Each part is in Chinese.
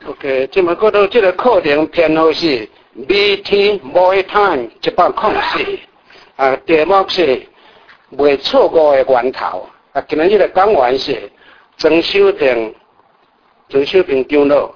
OK， 这么过到这个课程编号是 BT Boy Time 104，题目是未错过的源头。今日这个讲完是曾小平长老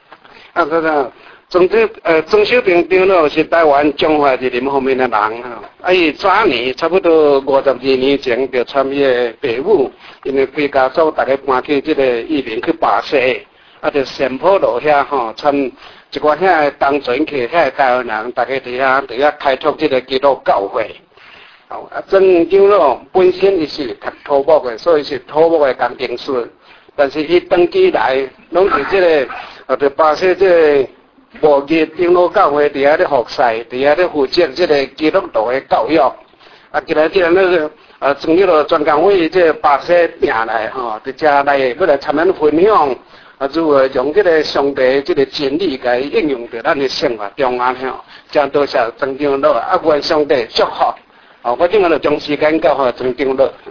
曾小平长老是台湾中华人民方面的人伊早年差不多52年前就参与北舞，因为规家族大家搬去这个移民去巴西。就仙坡路遐参一寡遐东船客遐台湾人，大家伫遐开拓这个基督教会。曾长老本身伊是读土木的，所以是土木的工程师。但是伊长期来拢是这个就巴西这个无业长老教会伫遐咧服侍，伫遐咧负责这个基督徒的教育。今日这个那个曾长老专工为这巴西拼来伫遮来要来参咱分享。如何用这个上帝这个真理来应用在咱的生活中将多谢曾长老，愿上帝祝福。我今日就将时间交给曾长老。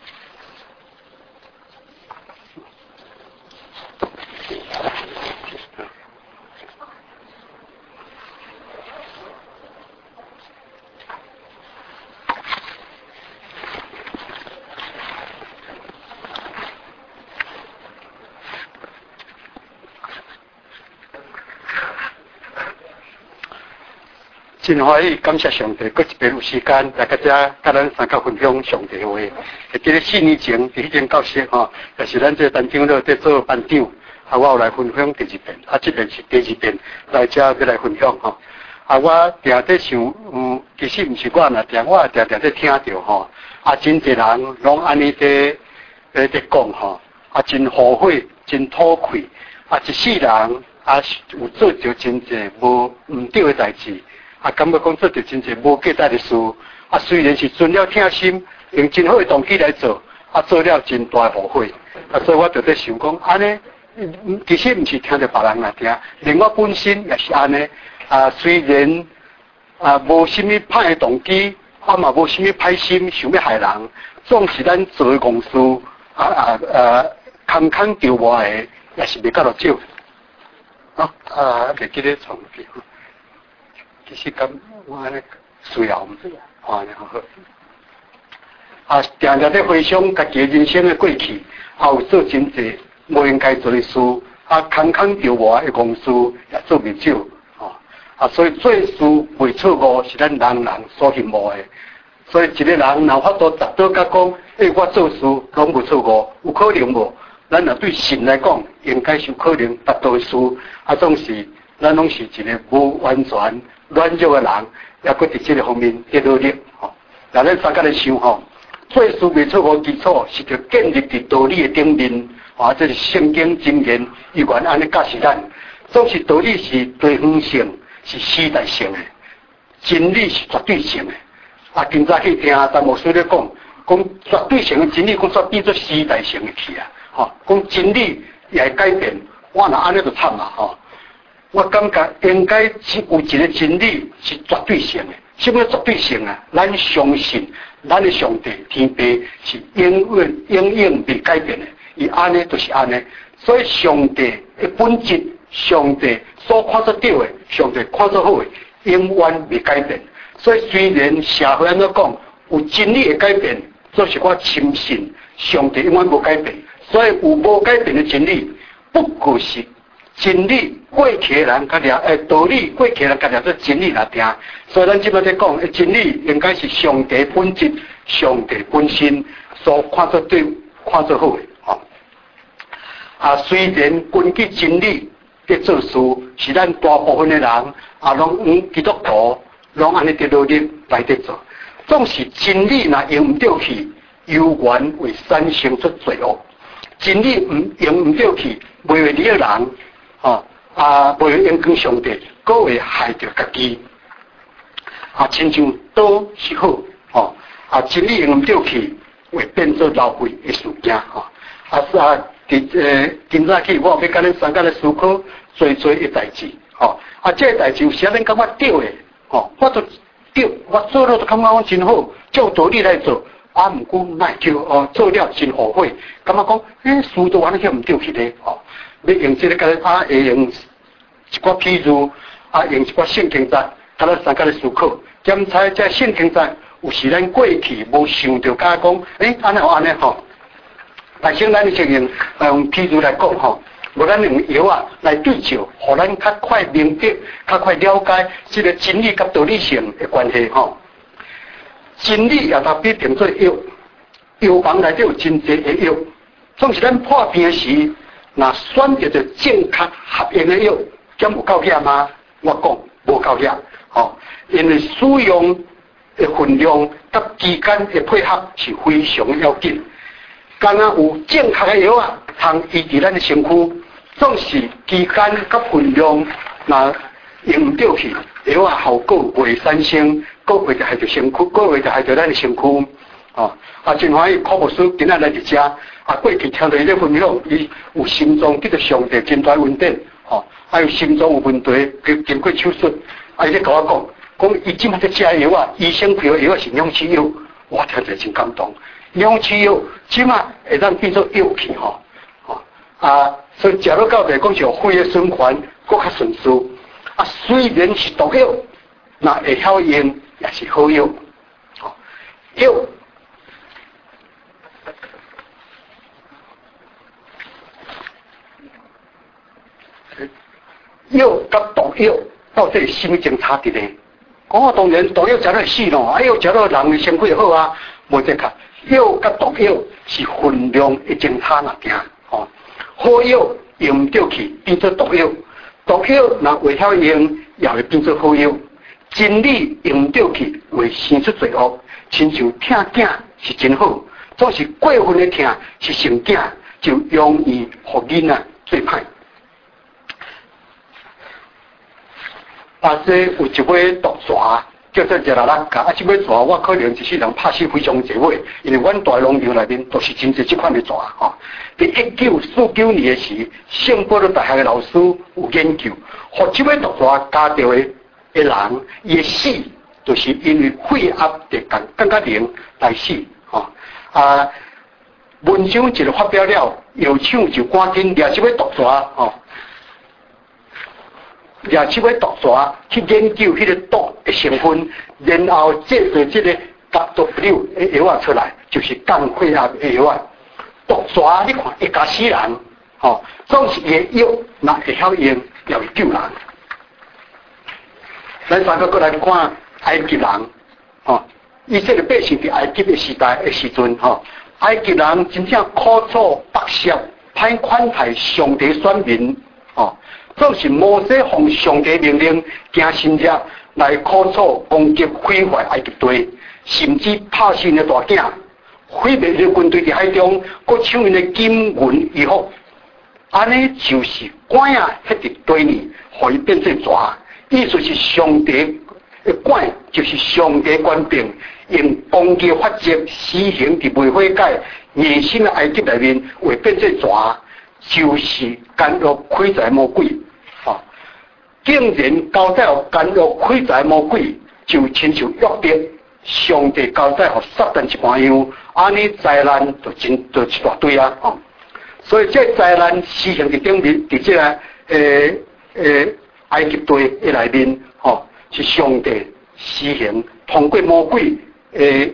真欢喜，感谢上帝，搁一遍有时间来甲咱三角分享上帝话。记得4年前伫迄间教室就是咱这陈长老在做班长，我有来分享第2遍，这遍是第2遍来遮要来分享我定在想，其实毋是我若定，我定在听到真侪人拢安尼在讲真后悔，真吐愧，一世人有做着真侪无毋对的代志。感觉讲做着真侪无价值的事，虽然是遵了听心，用真好的动机来做，做了真大后悔。所以我就在想讲，安尼其实毋是听着别人来听，连我本身也是安尼。虽然无什么歹的动机，嘛无什么歹心，想要害人，总是咱做的公司空空丢我的，也是袂够落少。袂记得创片。其实咁我安尼需要唔好。常常在回想家己人生的过去，也有做真侪无应该做的事，空空丢我的公司也做袂少。所以做事未错误是咱人人所羡慕的。所以一个人若法度达到甲讲，我做事拢无错误，有可能无？咱若对神来讲，应该是有可能达到的事，总是咱拢是一个无完全。软弱的人，也搁伫这个方面在努力。咱三个来想做事未错误基础是着建立伫道理的顶面。这是圣经箴言，伊原安尼教示咱，总是道理是对方性，是时代性的，真理是绝对性的。今早去听陈牧师咧讲绝对性的真理，讲煞变做时代性的去讲真理也会改变，我若安尼就惨我感觉应该是有一个真理是绝对性的。什么绝对性咱相信咱的上帝天父是永远未改变的，伊安尼就是安尼。所以上帝的本质，上帝所看作对的，上帝看作好的，永远未改变。所以虽然社会安怎讲有真理的改变，就是我深信上帝永远无改变。所以有无改变的真理，不过是。真理过去的人甲道理过去的人甲做真理来听，所以咱即摆在讲，真理应该是上帝本质、上帝本身所看作对、看作好的。虽然根据真理在做事，是咱大部分的人拢基督徒拢安尼在努力来在做，总是真理若用唔对去，有缘会产生出罪恶。真理用唔对去，袂为你个人。袂影响上帝，佫会害着家己。亲像刀是好，真理用唔对去，会变做浪费的事件。今早起我要甲恁三个来思考做一代志。这个代志有时咱感觉对的，我都对，我做了都感觉我真好，照道理来做。毋过乃叫做了真后悔，感觉讲，事都完全唔对去咧。 要用这个会用一寡譬如用一寡圣经节，咱三甲咧思考，检查这圣经节有时咱过去无想到，甲讲，安尼吼。但是咱承认，用譬如来讲吼，无咱用药来对照，互咱较快明白、较快了解这个真理甲道理性的关系吼。真理也它必定做药，药房内底有真济的药，总是咱破病时，若选择着正确合用的药，咁有够险吗？我讲无够险，吼，因为使用的分量甲期间的配合是非常要紧。敢若有正确的药通医治咱的身躯，总是期间甲分量若用对去，药效果袂产生。个会就害着身躯，个会就害着咱的身躯，真欢喜科牧师今仔来伫遮，过去听到伊咧分享，伊有心脏得着上帝真大稳定，有心脏有问题，经过手术，伊咧甲我讲伊即摆在食药医生配的药是氧气药，我听着真感动，氧气药即摆会当变做药去所以食落到来讲是肺的循环更较顺遂，虽然是毒药，那会晓用。也是好药，药甲毒药到底什么种差别呢？当然毒药食了死咯，药食了人的身体好啊，无这个药甲毒药是分量一种差那点，好药用唔到去变做毒药，毒药若未晓用，也会变做好药。真理用到去会生出罪恶，亲像疼囝是真好，总是过分的疼是成囝，就容易互囡仔做歹。这有一尾毒蛇叫做热拉拉甲，这尾蛇我可能一世人拍死非常侪尾，因为阮大农场内面都是真侪这款的蛇伫1949年的时，圣保罗大学的老师有研究，互这尾毒蛇加掉的。人伊死，就是因为血压得更加灵来死，文章一个发表了，药厂就赶紧抓这尾毒蛇，抓这尾毒蛇去研究迄个毒的成分，然后制作这个W 的药出来，就是降血压的药。毒蛇你看会加死人，总是伊的药若会晓用，也会救人。咱三个过来看埃及人，以色列百姓伫埃及的时代的时阵，埃及人真正苦楚跋涉，歹款待上帝选民，总是摩西奉上帝命令，行神业来苦楚攻击毁坏埃及地，甚至拍死因的大囝，毁灭了军队伫海中，搁抢因的金银衣服，安尼就是管迄伫地里，互伊变做蛇。意思是上帝的管，就是上帝官兵用攻击法则施行伫未悔改野心的埃及内面，会变做蛇，就是干预亏财魔鬼。竟然交代予干预亏财魔鬼，就亲像约伯上帝交代予撒旦一般样，安尼灾难就一大堆啊！所以这灾难施行伫顶面，伫这个埃及地的内面，是上帝施行通过魔鬼的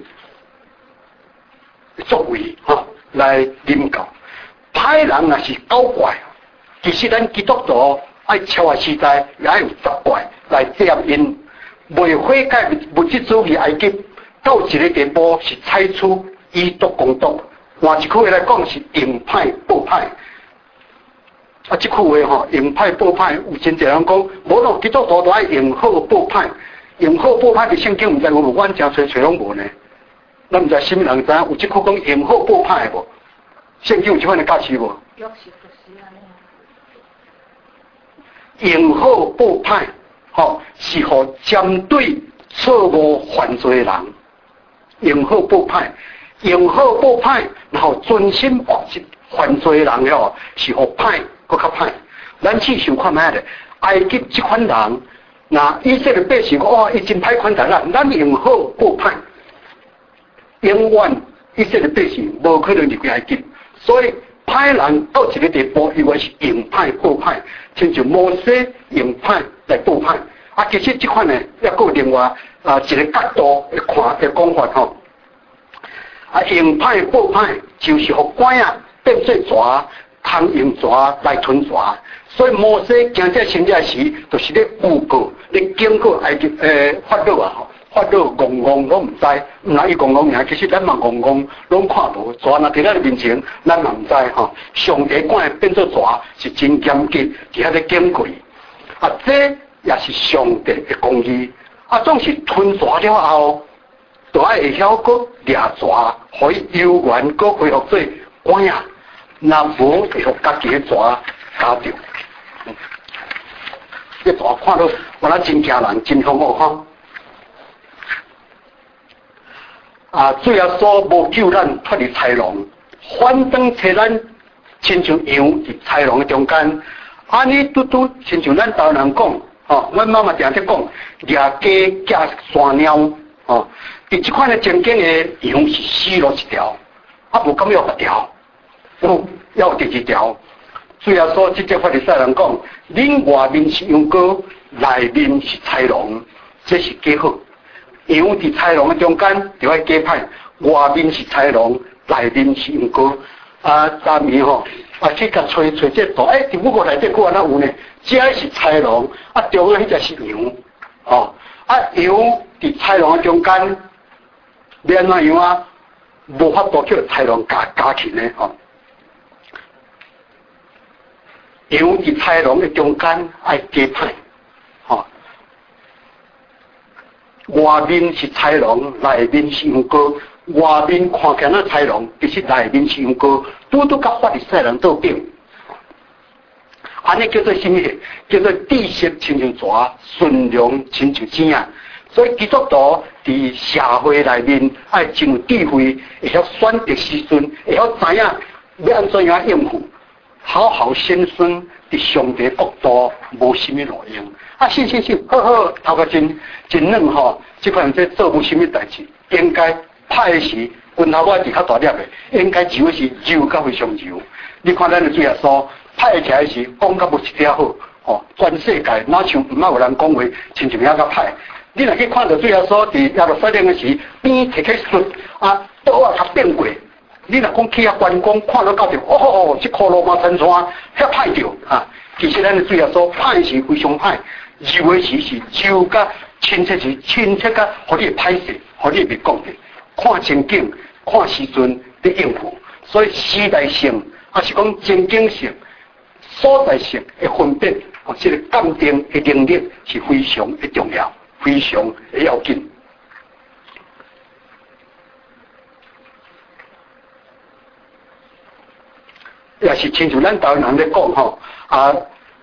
作为，来领导。歹人也是搞怪，其实咱基督徒爱超越时代，也有作怪来接因。未悔改物质主义埃及到一个地步是采取以毒攻毒，换一句话来讲是用歹报歹。这句话用歹报歹，有真侪人讲，无咯，基督徒都爱用好报歹，用好报歹的圣经，唔知有无？阮真找拢无呢。咱唔知什么人知有这句讲用好报歹无？圣经有这款的解释无？用好报歹，是互针对错误犯罪的人，用好报歹，用好报歹，然后专心犯罪的人是互歹。搁较歹，咱试想看卖咧，埃及这款人，那以色列百姓伊真歹款待咱用好报歹，永远以色列百姓无可能入去埃及，所以歹人到一个地步，以为是用歹报歹，亲像摩西用歹来报歹。啊，其实这款呢，也有另外一个角度来看的讲法吼。啊，用歹报歹，就是互官啊变做蛇，通用蛇来吞蛇。所以摩西行这行这时，就是咧诬告，咧警告埃及法老啊吼。法老戆戆拢唔知，唔那伊戆戆尔，其实咱嘛戆戆，拢看无。蛇若伫咱面前，咱嘛唔知吼。上帝管变做蛇是真严格，伫遐咧警告。啊，这也是上帝的公义。啊，总是吞蛇了后，就爱会晓个掠蛇，可以悠远个恢复做官啊。若无会互家己的蛇咬着。这蛇看到我咱真惊人，真恐怖吼。啊，最后说无救咱脱离豺狼，反登找咱，亲像羊伫豺狼的中间。安尼拄拄，亲像咱台湾人讲，哦，阮妈妈常常讲，掠鸡夹山猫，哦，伫这款的情景的羊是死了一条，啊，无敢要别条，要第二条。最后说，即个法利赛人讲，恁外面是羊羔，内面是豺狼，这是假好。羊伫豺狼的中间，就爱假歹；外面是豺狼，内面是羊羔。啊，昨暝吼，啊去甲找这图，伫母国内底佫安那有呢？这是豺狼，啊中央迄只是羊，哦，啊羊伫豺狼的中间，要安怎样啊？无法度叫豺狼加起呢，吼。羊伫豺狼的中间爱假歹，吼。外面是豺狼，内面是羊羔。外面看起来那豺狼，其实内面是羊羔，拄拄甲法利赛人做兵。安尼叫做什么？叫做知识亲像蛇，顺良亲像精啊。所以基督徒伫社会内面爱真有智慧，会晓选择时阵，会晓知影要安怎样应付。好好先生伫上帝国度无什么路用。啊，信，好好，头壳真软吼，即款在做无什么代志，应该歹时拳头我是较大粒的，应该揉是揉较非常揉。你看咱的主耶稣歹起来时讲较无一点好，哦，全世界哪像毋捌有人讲话，亲像遐较歹。你若去看到主耶稣伫亚路撒冷的时，边摕起水啊，刀啊甲变过。你若讲去遐观光，看到到着，哦，这骷髅马山山遐歹着啊！其实咱的主耶稣歹时非常歹，揉的时是揉甲亲切时亲切甲，互你歹势，互你袂讲的。看情景，看时阵的应付，所以时代性还是讲情景性、所在性的分辨，这个鉴定的能力是非常的重要，非常的要紧。也是亲像咱台湾人咧讲吼，啊，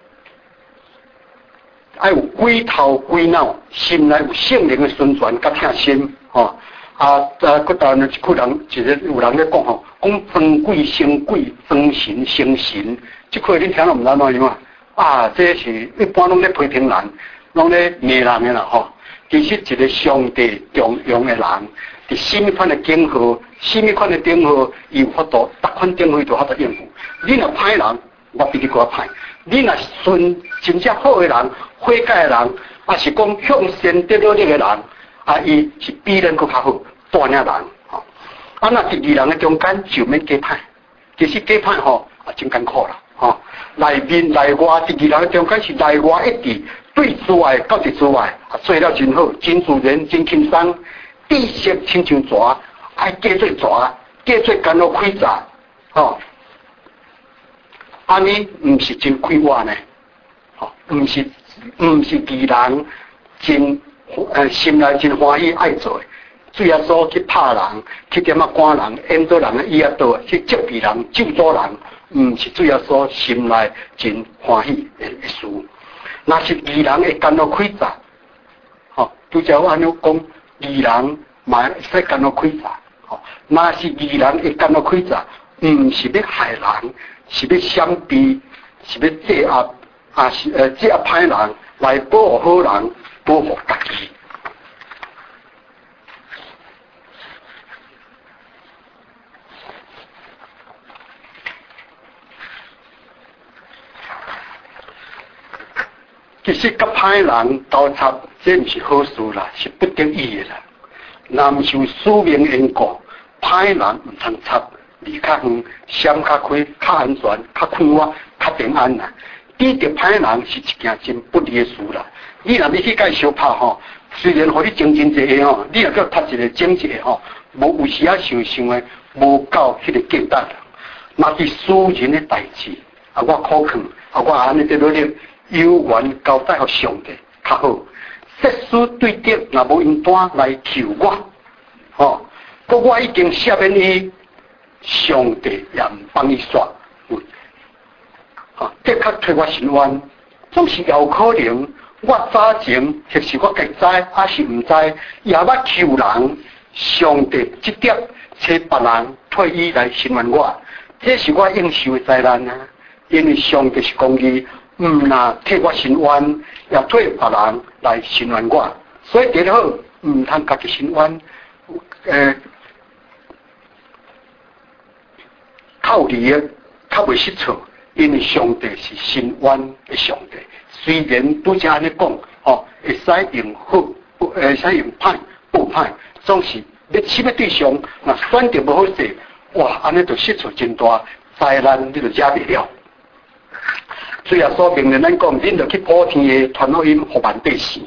爱有鬼头鬼脑，心内有圣灵的宣传甲听心，吼。台湾一个人，有人咧讲吼，讲装鬼生鬼，装神生神，这块恁听了毋知怎样啊？这是一般拢咧批评人，拢咧骂人的啦吼。其实一个上帝重用的人，伫什么款的警号，什么款的警号，有法度，逐款警号都法度应付。你若歹人，我比你更歹；你若顺真正好的人，悔改的人，也是讲向善得到力的人。啊，伊是比咱更较好，大领人吼。啊，那伫二人的中间就免假歹，其实假歹吼啊真艰苦啦吼。内面内外伫二人的中间是内外一致，对之外到对之外，啊做了真好，真自然，真轻松。知识亲像蛇，爱加做蛇，加做干路开闸吼。安尼毋是真快活呢，吼，毋是二人真。心内真欢喜爱做的，主要说去拍人，去点赶人，演做人的伊啊多，去接别人、救助人，毋是主要说心内真欢喜的事。若是二人会干到开闸，吼，拄则我安尼讲，二人嘛会使干到开闸，吼，若是二人会干到开闸，毋是要害人，是要相逼，是要制压，啊是制压歹人来保护好人。保护家己， 其实甲歹人交叉，这毋是好事啦，是不得已的啦。若毋是有使命缘故，歹人毋通插，离较远，闪较开，较安全，较快活，较平安啦。遇到歹人是一件真不利的事啦。你若要去甲伊相拍吼，虽然互你精神一下吼，你若叫读一个整一下吼，无有时啊想的无够迄个价值。若是私人的代志，啊我可劝，啊我安尼在努力，有缘交代互上帝较好。设施对敌若无用单来求我，吼，我已经赦免伊，上帝也毋帮伊煞。的确替我心冤，总是有可能我早前或是我家知，还是毋知，也捌求人，上帝即点找别人替伊来心冤我，这是我应受的灾难啊！因为上帝是公义，毋若替我心冤，也替别人来心冤我，所以第好毋通家己心冤，靠理的，较袂失错。因为上帝是心冤的上帝，虽然拄则安尼讲，会使用好，会使用歹不歹，总是要起要对象，若选择无好势，哇，安尼就失错真大，灾难你就惹袂了。最后所命令咱讲，恁就去普天的传福音，互万代世。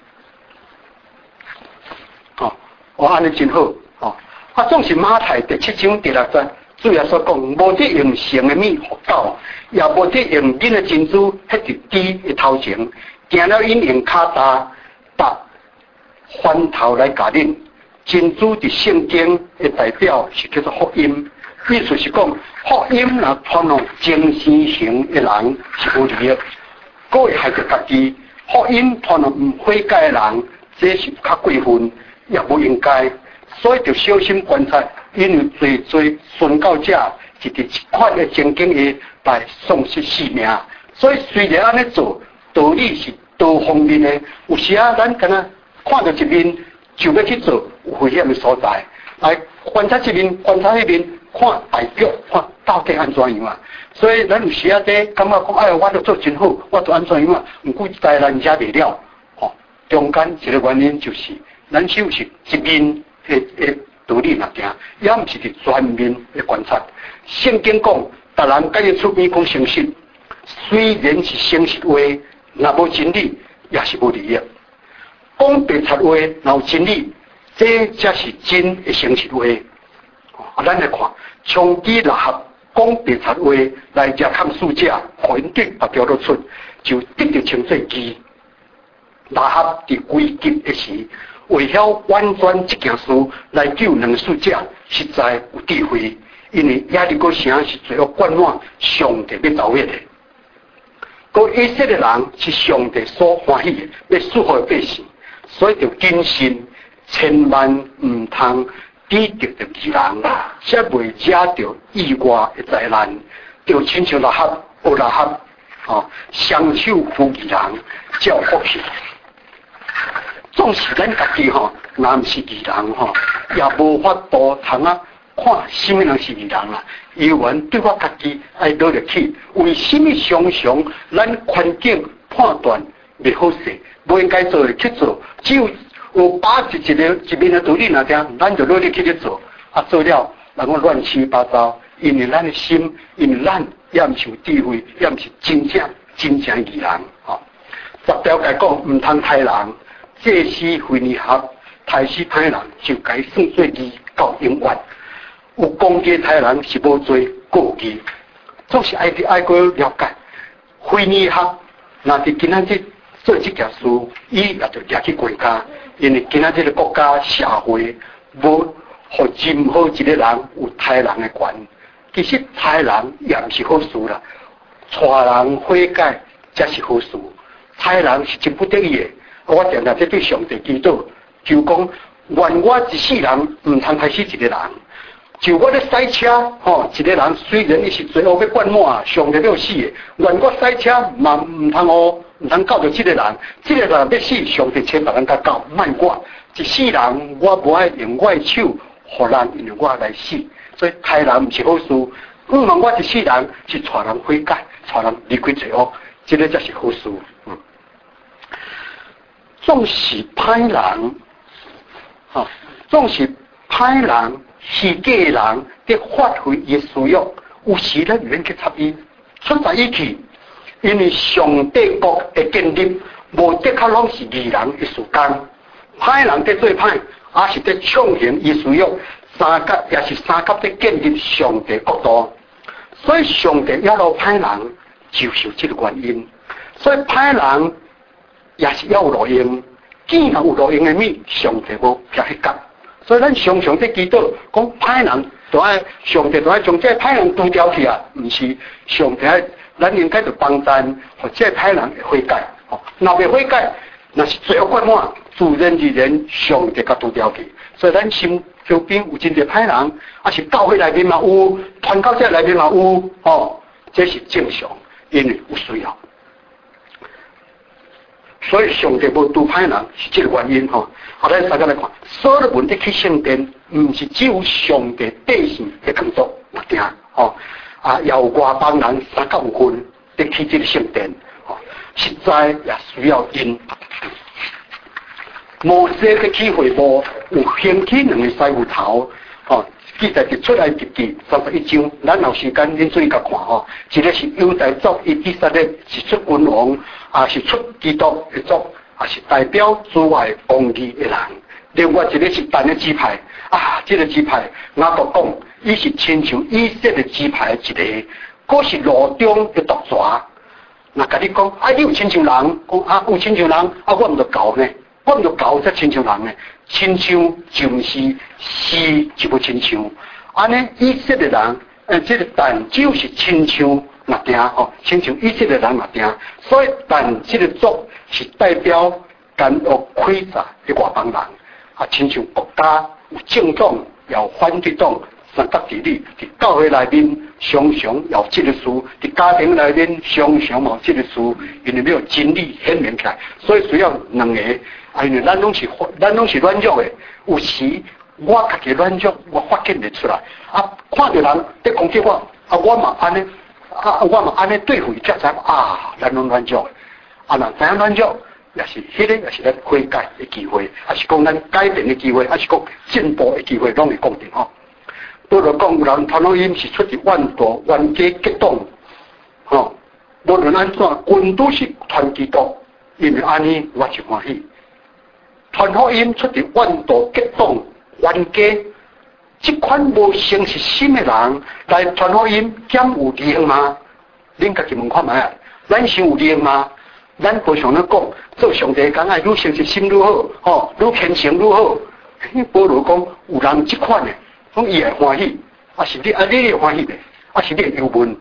我安尼真好，总是马太第7章第6节。主要所讲，无得用神的米互狗，也无得用恁的珍珠迄伫猪的头前，行了因用骹踏翻头来甲恁。珍珠伫圣经的代表是叫做福音，意思是讲福音若传往精神型的人是无利益，各会害着家己。福音传往唔悔改的人，这是较过分，也无应该。所以就小心观察，因为最宣教者是伫一款的情景下来丧失性命。所以虽然安尼做，道理是多方面的。有时啊，咱敢若看到一面就要去做有危险的所在，来观察这面，观察那边，看大局，看到底安怎样啊。所以咱有时啊，在感觉讲，哎，我都做真好，我都安怎样啊？毋过灾难惹袂了，中间一个原因就是，咱手是一面。道理那行，也毋是伫全面的观察。圣经讲，别人甲伊出面讲诚实，虽然是诚实话，若无真理，也是无利益。讲白贼话，若有真理，这才是真的诚实话。咱来看，长期落合讲白贼话来食探事者，互因对白条落出，就得到称作义。落合伫危急的时。为晓婉转这件事来救两死者，实在有智慧。因为亚利哥城是最后灌满上帝要造业的，个以色列人是上帝所欢喜的，要祝福的百姓，所以就谨慎，千万唔通抵着异人，才袂惹到意外的灾难。就亲像拉合、乌拉合，双手扶异人，才有福气。总是咱家己若毋是异人也无法度通看什么人是异人啦。有缘对我家己爱努力去，为什么常常咱环境判断袂好势，不应该做的去做，只有把一面的道理那听，咱就努力去做，做了人讲乱七八糟，因为咱的心，因为咱也毋是有智慧，也毋是真正异人10条来讲，毋通害人。这是非尼学，害死歹人就该算做义到永远。有攻击歹人是无罪过义，总是爱过了解。非尼学若是今仔日做这件事，伊也就掠去国家，因为今仔日的国家社会无互任何一个人有害人的权。其实害人也毋是好事啦，带人悔改才是好事。害人是真不得已的。我常常在对上帝祈祷，就讲愿我一世人唔通害死一个人。就我咧赛车，一个人虽然伊是最后要灌满，上帝要死的，愿我赛车嘛唔通搞到这个人，这个人要死，上帝请别人甲搞，莫我。一世人我无爱用我的手，互人因为我来死，所以害人唔是好事。不然我一世人是带人悔改，带人离开罪恶，这个才是好事。 总是歹人，总是歹人、虚假人在发挥伊需要，有时咱免去插伊，出在伊去，因为上帝国的建立，无的确拢是义人的事工，歹人在做歹，也是在创行伊需要，三甲也是三甲在建立上帝国度，所以上帝要落歹人，就是这个原因，所以歹人也是要有路用，既然有路用的物，上帝无撇迄角。所以咱常常在祈祷，讲歹人就爱上帝就爱将这歹人除掉去啊，唔是上帝爱，咱应该就帮咱，或这歹人会悔改。若未悔改，那是罪恶过满，自然而然上帝甲除掉去。所以咱心周边有真侪歹人，也是教会内面嘛有，传教者内面嘛有，这是正常，因为有需要。所以上帝无拄歹人是这个原因咱大家来看，所有的问题去圣殿，唔是只有上帝底线的工作目定也有外邦人3到5分在去这个圣殿实在也需要因。摩西去起会幕，有掀起2个师傅头记载就出来日记31章，咱有时间恁注意甲看一个是犹大族以色列是出君王，是出基督的族，是代表主外公义的人。另外一个是但的支派，这个支派雅各讲，伊是亲像以色列支派一个，嗰是路中的独蛇。那甲你讲，你有亲像人，讲有亲像人，我唔就搞呢，我唔就搞才亲像人呢。亲像就是是就不亲像，安尼以色列人，这个但就是亲像目定亲像以色列人目定，所以但这个族是代表干恶亏诈的外邦人，亲像国家有政党也有反对党，三角地理伫教会内面常常有这个事，伫家庭内面常常有这个事，因为没有真理显明起来，所以需要2个。因为咱拢是软弱的，有时我家己软弱，我发现得出来。看到人在攻击我，我嘛安尼，我嘛安尼对付伊，才知咱拢软弱的。若知影软弱，也是迄个，也是咱悔改的机会，也是讲咱改变的机会，也是讲进步的机会，拢会讲定倒来讲，有人传福音是出自万道冤家激动，无论安怎，均都是传基督，因为安尼我就欢喜。传福音出自万道激动冤家，这款无诚实心的人来传福音，减有利用吗？恁家己问看卖，咱是有利用吗？咱不常咧讲，做上帝讲愈诚实心愈好，愈虔诚愈好。保罗讲，有人这款的，讲伊会欢喜，是你会欢喜的，是你会忧闷。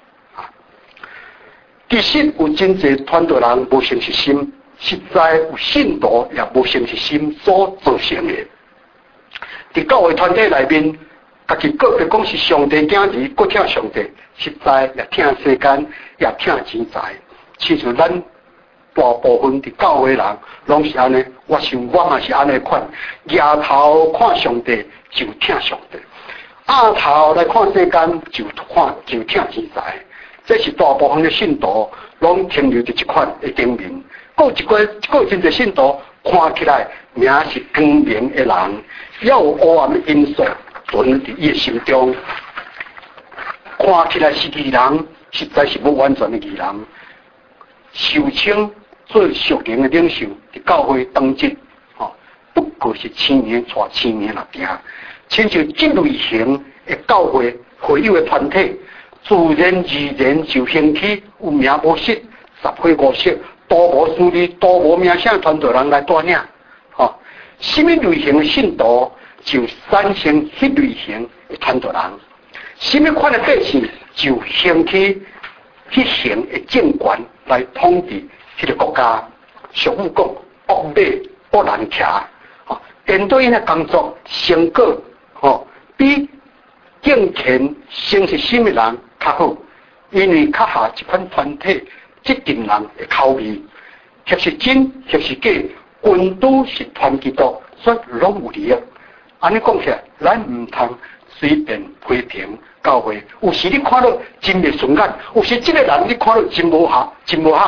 其实有真侪传道人无诚实心。实在有信徒也无诚实心所造成的。伫教会团体内面，家己个别讲是上帝囝儿，搁听上帝，实在也听世间，也听钱财。其实咱大部分伫教会人，拢是安尼。我想我嘛是安尼款，额头看上帝就听上帝，额头来看世间就听钱财。这是大部分的信徒拢停留伫这款的经验。有真侪信徒看起来名是光明的人，也有黑暗的因素存伫伊的心中。看起来是义人，实在是无完全的义人。受称做属灵的领袖，伫教会当职，不过是青年带青年来行，亲像这类型的教会会友的团体，自然而然就兴起有名无实、十会五色。多无势力、多无名声传道人来带领，什么类型的信徒就产生迄类型的传道人，什么款的百姓就兴起迄型的政权来统治迄个国家。俗语讲，恶马不难骑，面对因的工作成果，比敬虔诚实心的人较好，因为较下这款团体。这群人的口味，或是真，或是假，均都是传基督，所以拢有利益。安尼讲起来，咱唔通随便批评教会。有时你看到真袂顺眼，有时这个人你看到真无合，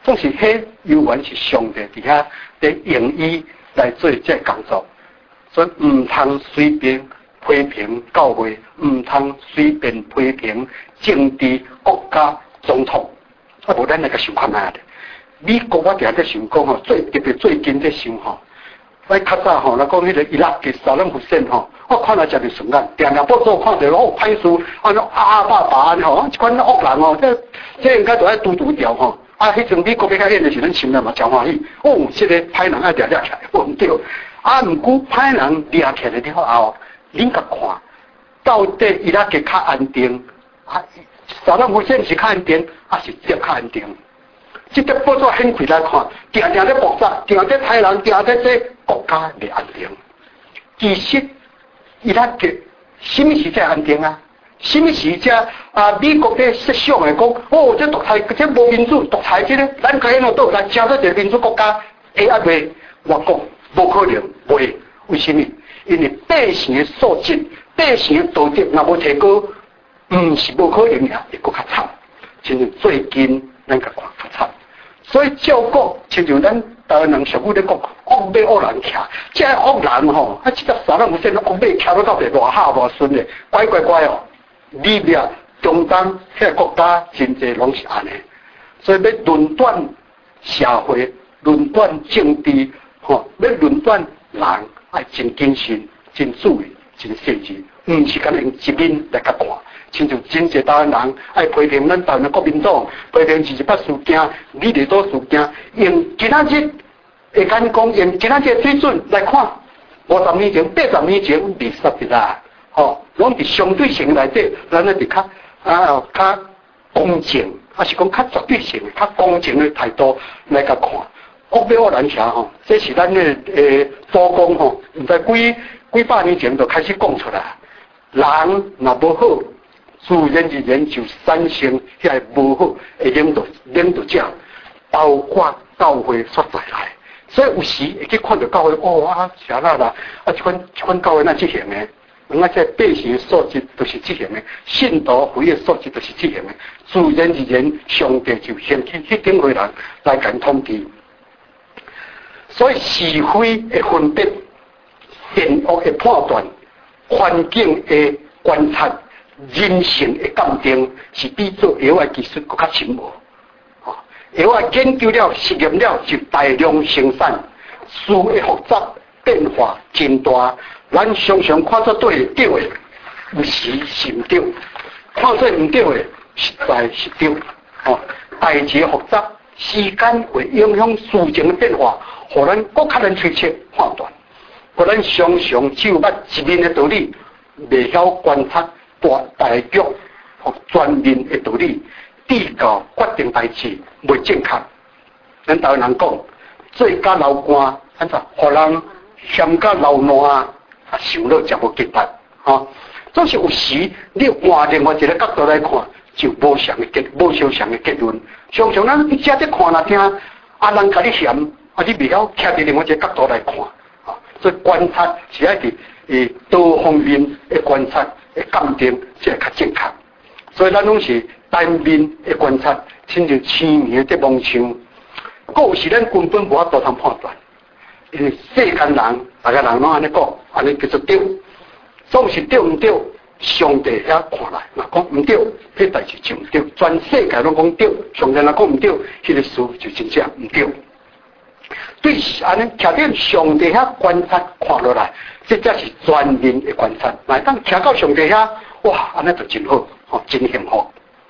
总是迄有缘是上帝伫遐伫用伊来做这工作，所以唔通随便批评教会，唔通随便批评政治国家总统，啊无咱那个想看哪的。美国我定在想讲吼，特别最近在想吼，我较早吼，咱讲迄个伊拉克萨勒姆线吼，我看了真是顺眼，定报纸看到哦，歹事，安怎爸安吼，一款恶人哦，这应该都爱拄掉吼。啊，迄阵美国要开演的时阵，心内嘛真欢喜，哦，这个歹人爱抓起来，唔对，啊，唔过歹人抓起来了后，恁甲看，到底伊拉克较安定，啊，萨勒姆线是较安定，还是这较安定？这个报纸掀开来看，定在爆炸，定在歹人，定在这国家的安定。其实伊拉克什么时才安定啊？什么时才美国的设想来讲，哦，这独裁，这无民主，独裁这个，咱可以弄到来加到一个民主国家，会啊袂？我讲无可能，袂。为什么？因为百姓的素质、百姓的道德若无提高，唔是无可能呀，会更较惨。亲像最近咱甲看较惨。所以照顾，亲像咱台湾人俗语咧讲，恶马恶人骑，这恶人吼，啊，这个萨勒姆线恶马骑到到底偌下偌顺咧，乖哦。里面中东迄个国家真侪拢是安尼，所以要论断社会、论断政治，吼，要论断人，爱真谨慎、真注意、真细致，唔是干用一面来甲看。亲像真侪台湾人爱批评咱台湾国民党，批评28事件、李丽岛事件，用今仔日会敢讲用今仔日水准来看，50年前、80年前20日啦。吼，拢伫相对性内底，咱咧伫较公正，还是讲较绝对性、较公正的态度来甲看。恶马恶人骑吼，这是咱的祖公吼，毋知几百年前就开始讲出来。人若无好，自然而然就产生遐个无好的领导者，包括教会所在内。所以有时会去看到教会，哦啊，啥啦，啊，这款教会那这样的。我这百姓的素质都是这样的，信徒会的素质都是这样的，自然而然，上帝就掀起迄点回人来甲统治。所以是非的分别、善恶的判断、环境的观察、人性的鉴定，是比做药的技术更较深奥。药研究了、实验了，就大量生产，事的复杂变化真大。咱常常看作对的，有时是唔对；看作唔对的，实在是对。代志复杂，时间会影响事情的变化，互咱更较难推测判断。互咱常常只有捌一面的道理，未晓观察大局和全面的道理，比较决定代志未正确。咱台湾人讲，做甲流汗，安怎？互人嫌甲流烂。想了就无结巴，总是有时你换另外一个角度来看，就无相同的结论。常常咱一只在看来听，人甲你嫌，你未晓徛伫另外一个角度来看，所以观察是爱伫多方面的观察的鉴定，才会较正确。所以咱拢是单面的观察，亲像青面的望墙，有时咱根本无法度通判断。因为世间人，大家人拢安尼讲，安尼叫做对，总是对唔对？上帝遐看来，若讲唔对，迄代志就唔对。全世界拢讲对，上帝若讲唔对，迄个事就真正唔对。对，安尼徛伫上帝遐观察看落来，这才是全面的观察。来，当徛到上帝遐，哇，安尼就真好，真幸福。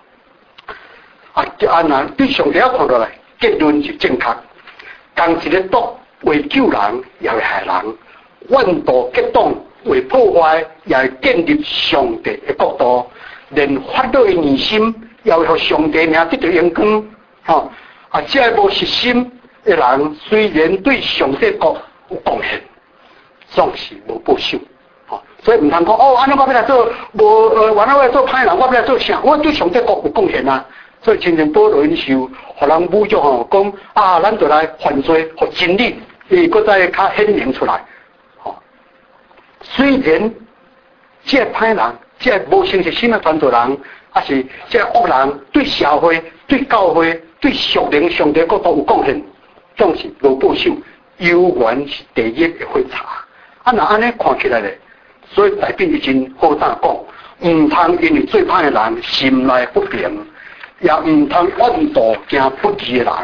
那对上帝遐看落来，结论是正确。同一个毒。为救人也会害人，万道激动为破坏也会建立上帝的国度，连法律的疑心也会互上帝名得到荣光。这无实心的人，虽然对上帝国有贡献，总是无报酬。所以唔通讲安尼我要来做原来我要做歹人，我要来做啥？我对上帝国有贡献啊！所以亲像保罗因受，互人侮辱讲咱就来犯罪，互真理。搁再较显明出来，虽然这歹人、这无成熟心的传道人，还是这恶人，对社会、对教会对属灵上帝角度有贡献，总是无保守，有缘是第一的会查。若安尼看起来咧，所以代表已经好大讲，唔通因为最歹的人心内不平，也唔通怨妒惊不义的人。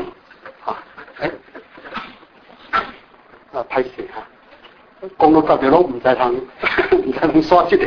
歹势哈，讲到到底拢唔知通，唔知通刷这个。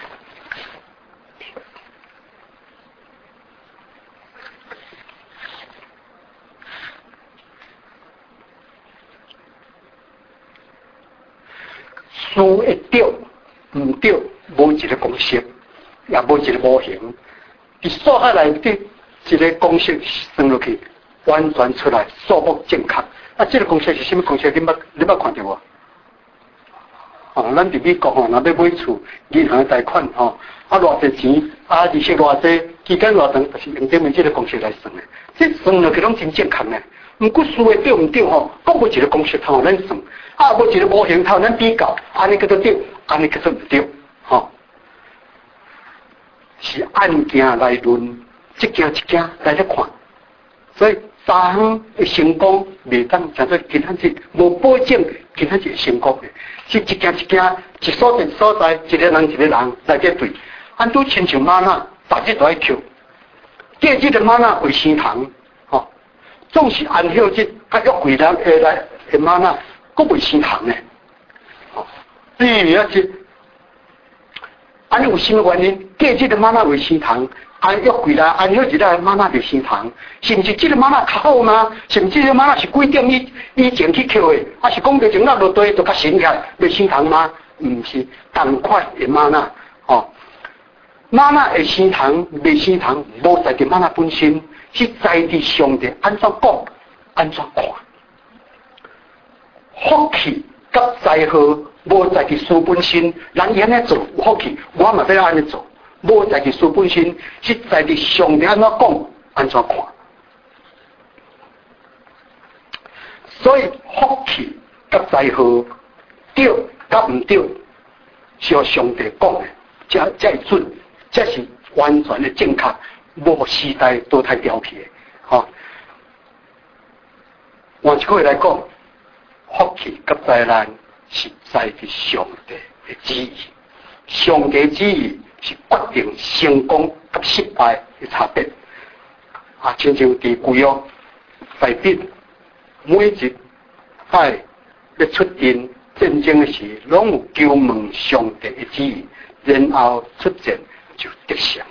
事会对，唔对，无一个公式，也无一个模型。伫数学内底，一个公式算落去，完全出来数目正确。这个公式是什么公式？你捌看到无？咱伫美国若要买厝，银行贷款偌济钱，利息偌济，期间偌长，就是用这个公式来算的。这算落去拢真正确呢。毋过事会对毋对各无一个公式通咱算，无一个模型通咱比较，安尼叫做对，安尼叫做毋对，是案件来论，一件一件来咧看，所以三项的成功袂当叫做今仔日无保证今仔日会成功的，是一件一件一所在所在，一个人一个人来对对，拄亲像玛瑙，逐日都爱扣，过日的玛瑙为生堂。总是按照这甲约柜人下来的玛瑙，阁未生糖呢。比如这，安尼有什么原因？过日的玛瑙未生糖，按约柜来按照日来玛瑙未生糖，是毋是这个玛瑙较好吗？甚至这个玛瑙是几点以前去扣的，还是讲着前落落地就较新起来未生糖吗？毋是，同款的玛瑙玛瑙会生糖未生糖，无在伫玛瑙本身。是在地上帝安怎讲，安怎看。福气甲灾祸无在地事本身，人安尼做有福气，我嘛要安尼做，无在地事本身，是在地上帝安怎讲，安怎看。所以福气甲灾祸对甲毋对，是由上帝讲的，才会准，这是完全的正确。无时代都太调皮的，换一句话来讲，福气甲灾难是在于上帝的旨意，上帝旨意是决定成功甲失败的差别。亲像伫旧约内面，每一摆要出阵战争的时，拢有求问上帝的旨意，然后出战就得胜。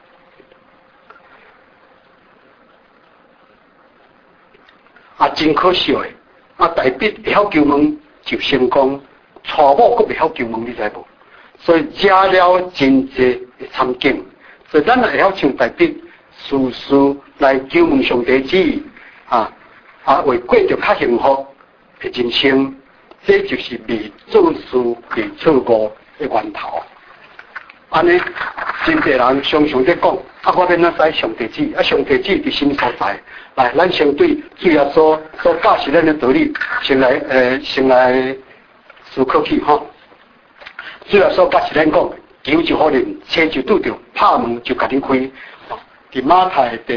真可惜的，大笔会晓求问就成功，错误阁袂晓求问，你知无？所以惹了真济的惨境。所以咱会晓像大笔，事事来求问上帝旨意，为过着较幸福的人生，这就是未做事未错误的源头。安尼，真侪人常常在讲，我要哪知上帝旨意？上帝旨意伫什么所在？来，咱先对主耶稣所教示咱的道理，先来思考去主耶稣教示咱讲，求就好人，车就拄着，拍门就甲你开。伫马太第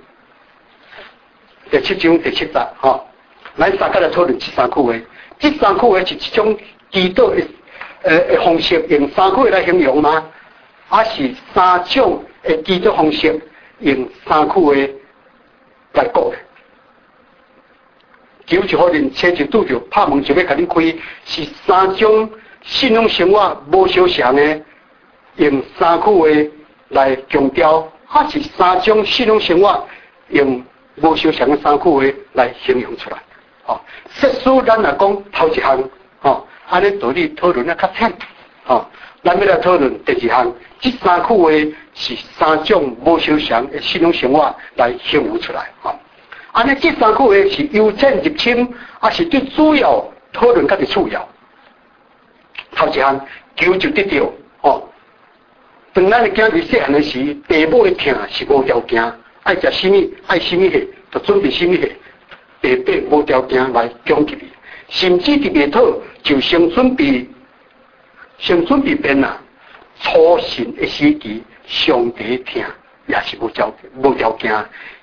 7章第7节咱大家来讨论这三句话。这三句话是一种祈祷的方式，用三句话来形容吗？还是三种的祈祷方式，用三句话来讲的？求就好人，车就拄着，拍门就要甲你开，是三种信仰生活无相像的，用三句话来强调，还是三种信仰生活用无相像的三句话来形容出来？设施咱来讲头一项，安尼道理讨论较浅，咱要来讨论第二项，这三句话是三种无相像的信仰生活来形容出来。安尼这三句话是由浅入深，还是对主要讨论较是次要？头一项求就得到，当咱的囝儿细汉的时，父母的疼是无条件，爱食什么爱什么货，就准备什么货，爸爸无条件来供给你，甚至伫外头就先准备变啦。初信的时期，上帝疼也是无条件，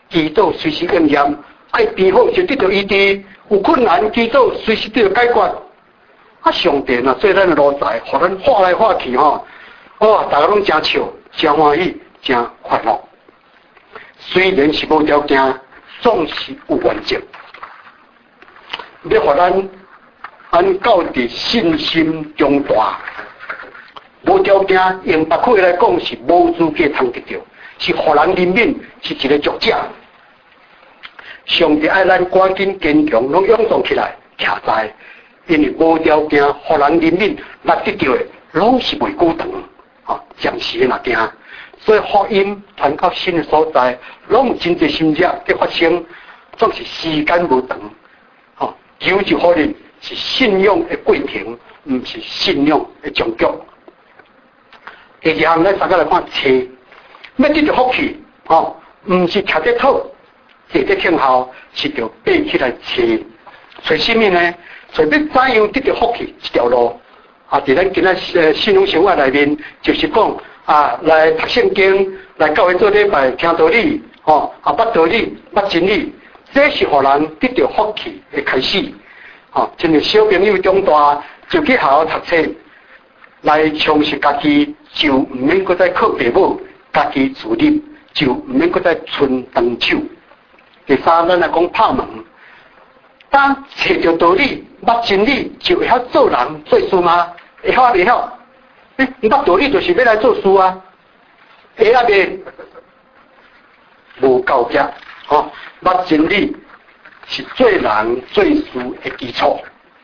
祈祷随时应验，爱病好就得到医治，有困难祈祷随时得到解决。啊，上帝呐，做咱的路财，互咱化来化去吼，哦，大家拢真笑，真欢喜，真快乐。虽然是无条件，总是有原则。要互咱按教的信心强大，无条件用别口来讲是无资格通得到，是互人人民是一个作者。上帝爱咱赶紧坚强，拢勇壮起来，徛在。因为无条件，互人人民来得到的，拢是袂久长，暂时的那定。所以福音传到新的所在，拢有真侪心者在发生，总是时间无长。求就可能是信仰的过程，唔是信仰的终局。第二项，咱大家来看车，要得到福气，唔是徛在土，坐在听候，是着爬起来车。找什么呢？找要怎样得到福气这条路？伫咱今仔信仰生活内面，就是讲来读圣经，来教会做礼拜，听道理，捌道理，捌真理，这是互人得到福气的开始。亲像小朋友长大就去好好读册，来充实家己，就唔免搁再靠父母，家己自立，就唔免搁再伸长手。第三，咱来讲拍门。当找到道理、捌真理，就会晓做人做事吗？会晓袂晓？你捌道理就是要来做事啊！会啊袂？无够格，捌真理是做人做事的基础。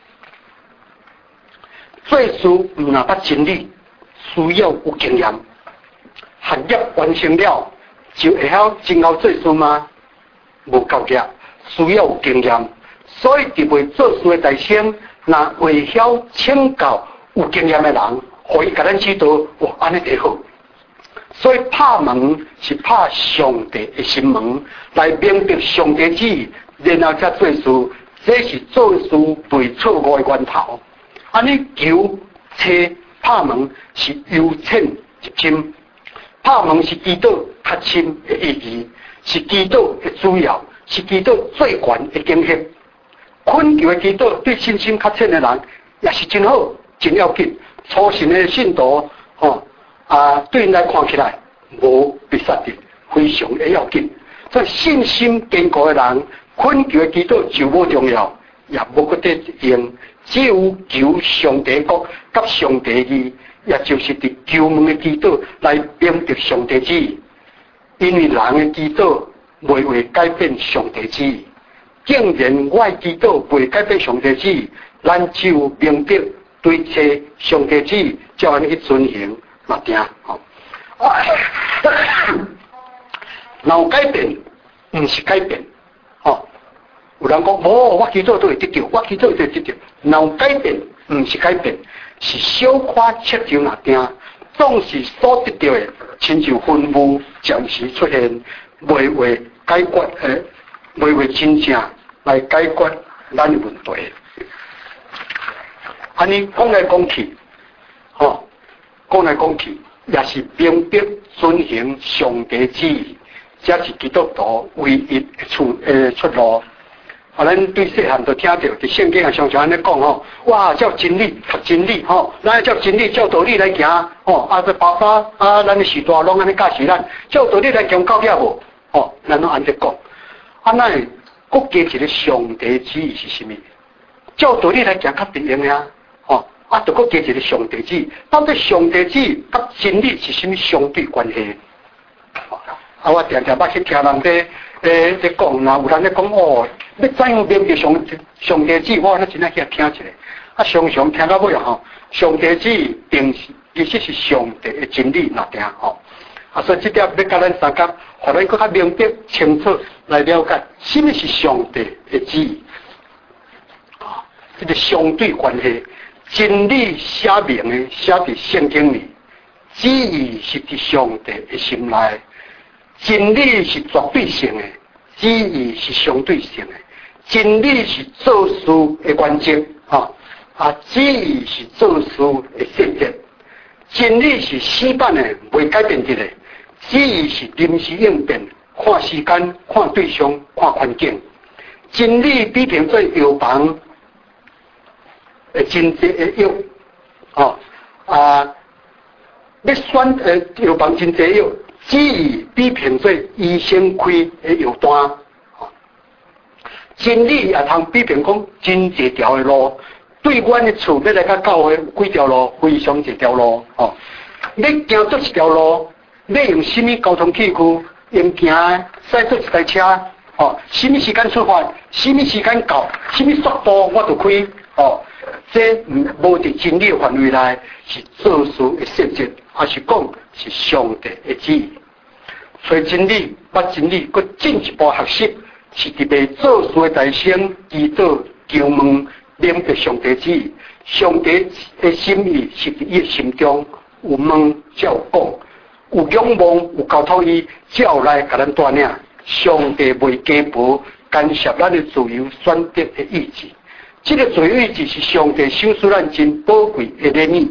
做事唔若捌真理，需要有经验。学业完成了，就会晓今后做事吗？无够格，需要有经验。所以，伫未做事的大生，若会晓请教有经验的人，可以甲咱指导，安尼就好。所以拍门是拍上帝的心门，来明白上帝旨意，然后才做事。这是做事对错误的源头。安尼求车拍门是由浅入深，拍门是祈祷较深的意义，是祈祷的主要，是祈祷最悬的经验。恳求的祈祷对信心较浅的人也是真好，真要紧。初信的信徒，对因来看起来无必杀的，非常的要紧。所以信心坚固的人，恳求的祈祷就无重要，也无搁得用。只有求上帝国甲上帝义，也就是伫求问的祈祷来明白上帝旨意。因为人的祈祷袂会改变上帝旨意。既然我的祈祷袂改变上帝旨意，咱只有明白对切上帝旨意，才安尼去遵行嘛定。若有改变，毋是改变。有人讲，我祈祷都会得到，我祈祷都会得到。若有改变，毋是改变，是小可切条那定。总是所得到的，亲像愤怒暂时出现，袂会解决袂会真正来解决咱的问题。安尼讲来讲去，讲来讲去，也是明白遵行上帝旨意，这是基督徒唯一的出路。咱对细汉就听到，伫圣经上常安尼讲哇，照真理读真理咱照真理照道理来行这爸爸咱的时代拢安尼教示咱，照道理来行到遐无咱拢安尼讲。那国加一个上帝旨意是什么？照道理来行较对用呀就国加一个上帝旨意，到底上帝旨意甲真理是什么相对关系？我常常捌去听人在讲啦，有人在讲要怎样明白上帝旨意，我真爱去听一下。常常听到尾上帝旨意其实是上帝的真理那定所以这点要甲咱三甲，互咱更较明白清楚来了解什么是上帝的旨意这个相对关系。真理写明的写伫圣经里，旨意是伫上帝的心内。真理是绝对性的，旨意是相对性的。真理是做事的原则旨意是做事的性质。真理是死板的，袂改变的。旨意是临时应变， 看时间、看对象、看环境。真理比平做药房真济的药，要选药房真济药，只以比平做医生开的药单。真理也通比平讲真济条的路，对阮的厝要来到教会几条路，非常一条路。要行做一条路，要用什么交通器具？用行的，驶做一台车。什么时间出发？什么时间到？什么速度我就开。这无伫真理的范围内，是做事的设计，还是讲是上帝的旨意？找真理，把真理搁进一步学习，是特别做事的大声祈祷求问，明白上帝旨意。上帝的心意是伫伊心中，有问才有讲，有仰望有交托伊，才有来甲咱带领。上帝未家暴干涉咱的自由选择的意志，这个自由意志是上帝赏赐咱真宝贵的礼物。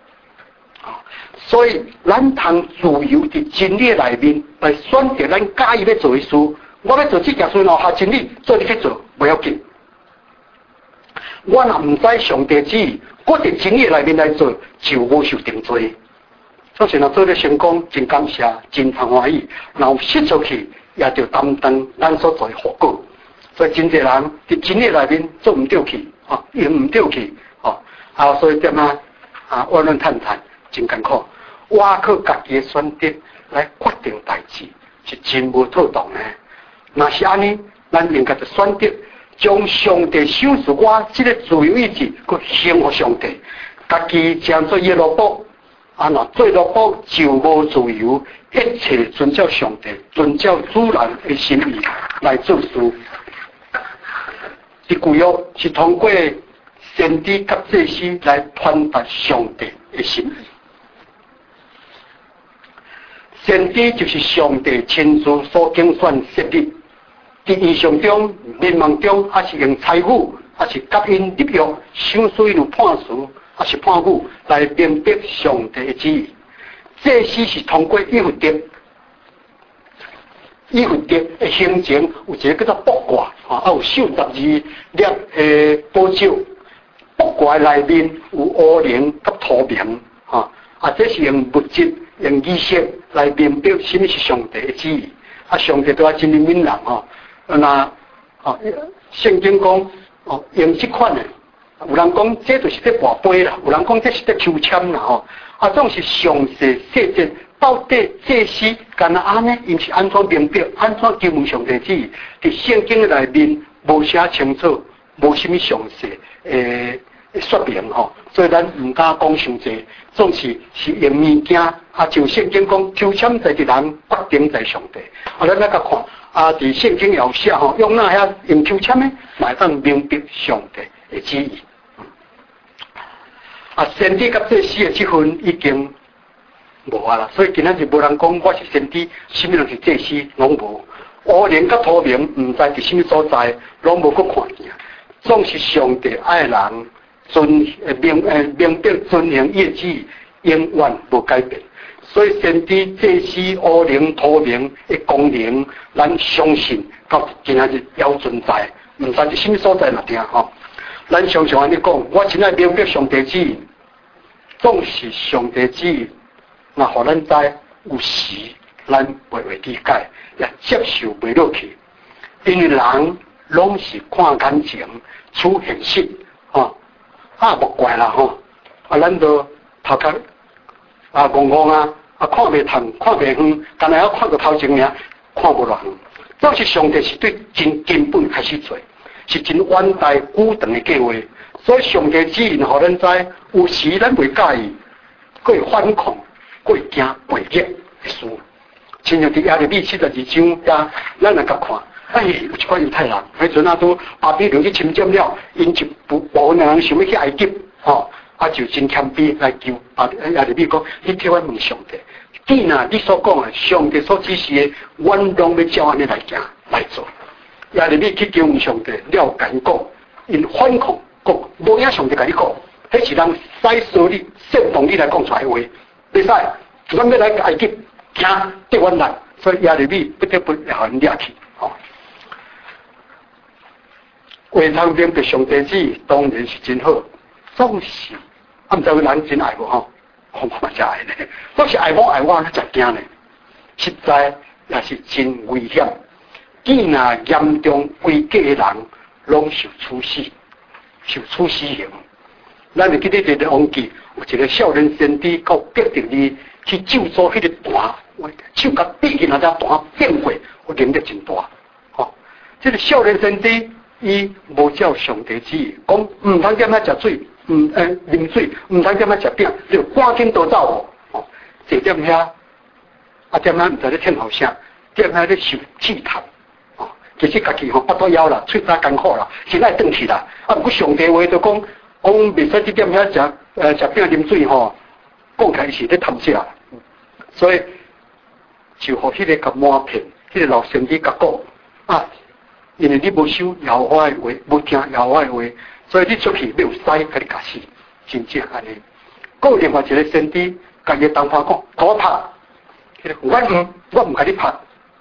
所以咱通自由伫真理内面来选择咱介意要做的事。我要做这件事，下真理做你去做，不要紧。我若唔知上帝旨意，我伫真理内面来做，就无受定罪。所以若做得成功，真感谢，真通欢喜。然后失出去。也就担当咱所做的后果，所以真侪人伫真理内面做唔对去，用唔对去，所以点我们探探真艰苦，我靠家己的选择来决定代志，是真无妥当的。若是安尼，咱应该就选择将上帝赏赐我这个自由意志，去献给上帝，家己将做耶罗卜。若做萝卜就无自由，一切遵照上帝、遵照主人的心意来做事。这旧约是通过先知及祭司来传达上帝的心意。先知就是上帝亲自所竞选设立，在意象中、面貌中，还是用财物，还是甲因立约，赏赐因有判词。还是判语来明白上帝的旨意。祭司是通过以弗得的形成，有一个叫做卜卦，有手12粒宝石，卜卦内面有乌灵甲土明，这是用物质、用仪式来明白什么是上帝的旨意。上帝都要真灵敏人圣经讲用这款的。有人讲这就是在跋杯啦，有人讲这是在抽签啦，总是详细细节，到底这是干安呢？因是安怎明白，安怎求问上帝旨意？伫圣经内面无写清楚，无什么详细说明所以咱唔敢讲伤济，总是用物件就圣经讲，抽签在伫人，决定在上帝。咱来甲看伫圣经有写用那遐用抽签呢，来当明白上帝的旨意。先知甲祭司的这份已经无啦，所以今仔日无人讲我是先知，什么人是祭司，拢无。乌灵甲土明，唔知伫什么所在，拢无去看见。总是上帝爱人明白遵行伊的旨意，永远无改变。所以先知、祭司、乌灵、土明的功能，咱相信到今仔日还存在，唔知伫什么所在嘛听咱常常安尼讲，我真爱明白上帝旨意，总是上帝旨意，那互咱知有时咱袂会理解，也接受袂落去，因为人拢是看感情、处现实，无怪啦咱都头壳戆戆看袂通，看袂远，干那要看到头前尔，看无偌远。总是上帝是对真根本开始做。是真远大久长的计划，所以上帝旨意，互咱知，有时咱袂介意，佫会反抗，佫会惊背逆的事。亲像伫耶利米72章，咱来甲看，有一款犹太人，迄阵都巴比伦去侵占了，因一部分人想要去埃及，就真谦卑来求耶利米讲，你替我问上帝，你所讲的，上帝所指示的，阮拢要照安尼来行来做。耶利米去求问上帝，了解讲，因反抗讲，无影上帝甲你讲，迄是人使所你煽动你来讲出来的话，袂使，咱要来埃及，行对阮来， 所以亚利米不得不要人抓去。话通明白上帝旨，当然是真好，总是唔知有人真爱无吼，我嘛真爱呢。总是爱我，你才惊呢。实在也是真危险。既那严重违纪的人，拢受处死刑。咱会记得一个王记，有一个少年先知到必定里去救助迄个弹，手甲逼起那只弹变过，我能力真大。这个少年先知，伊无照上帝旨意，讲唔通点样食水，啉水，唔通点样食饼，就赶紧逃走。坐点遐，点样唔知咧听好声，点样咧受气头。其实家己巴肚枵啦，喙早艰苦啦，先爱转去啦。不过上帝话就讲袂使去点遐食饼啉水讲开是咧贪食，所以就互迄个甲瞒骗，迄个老先知甲讲因为你无收摇我的话，无听摇我的话，所以你出去没有使，甲你夹死，真正安尼。有另外一个先知，甲伊的同伴讲，甲我拍，我唔甲你拍，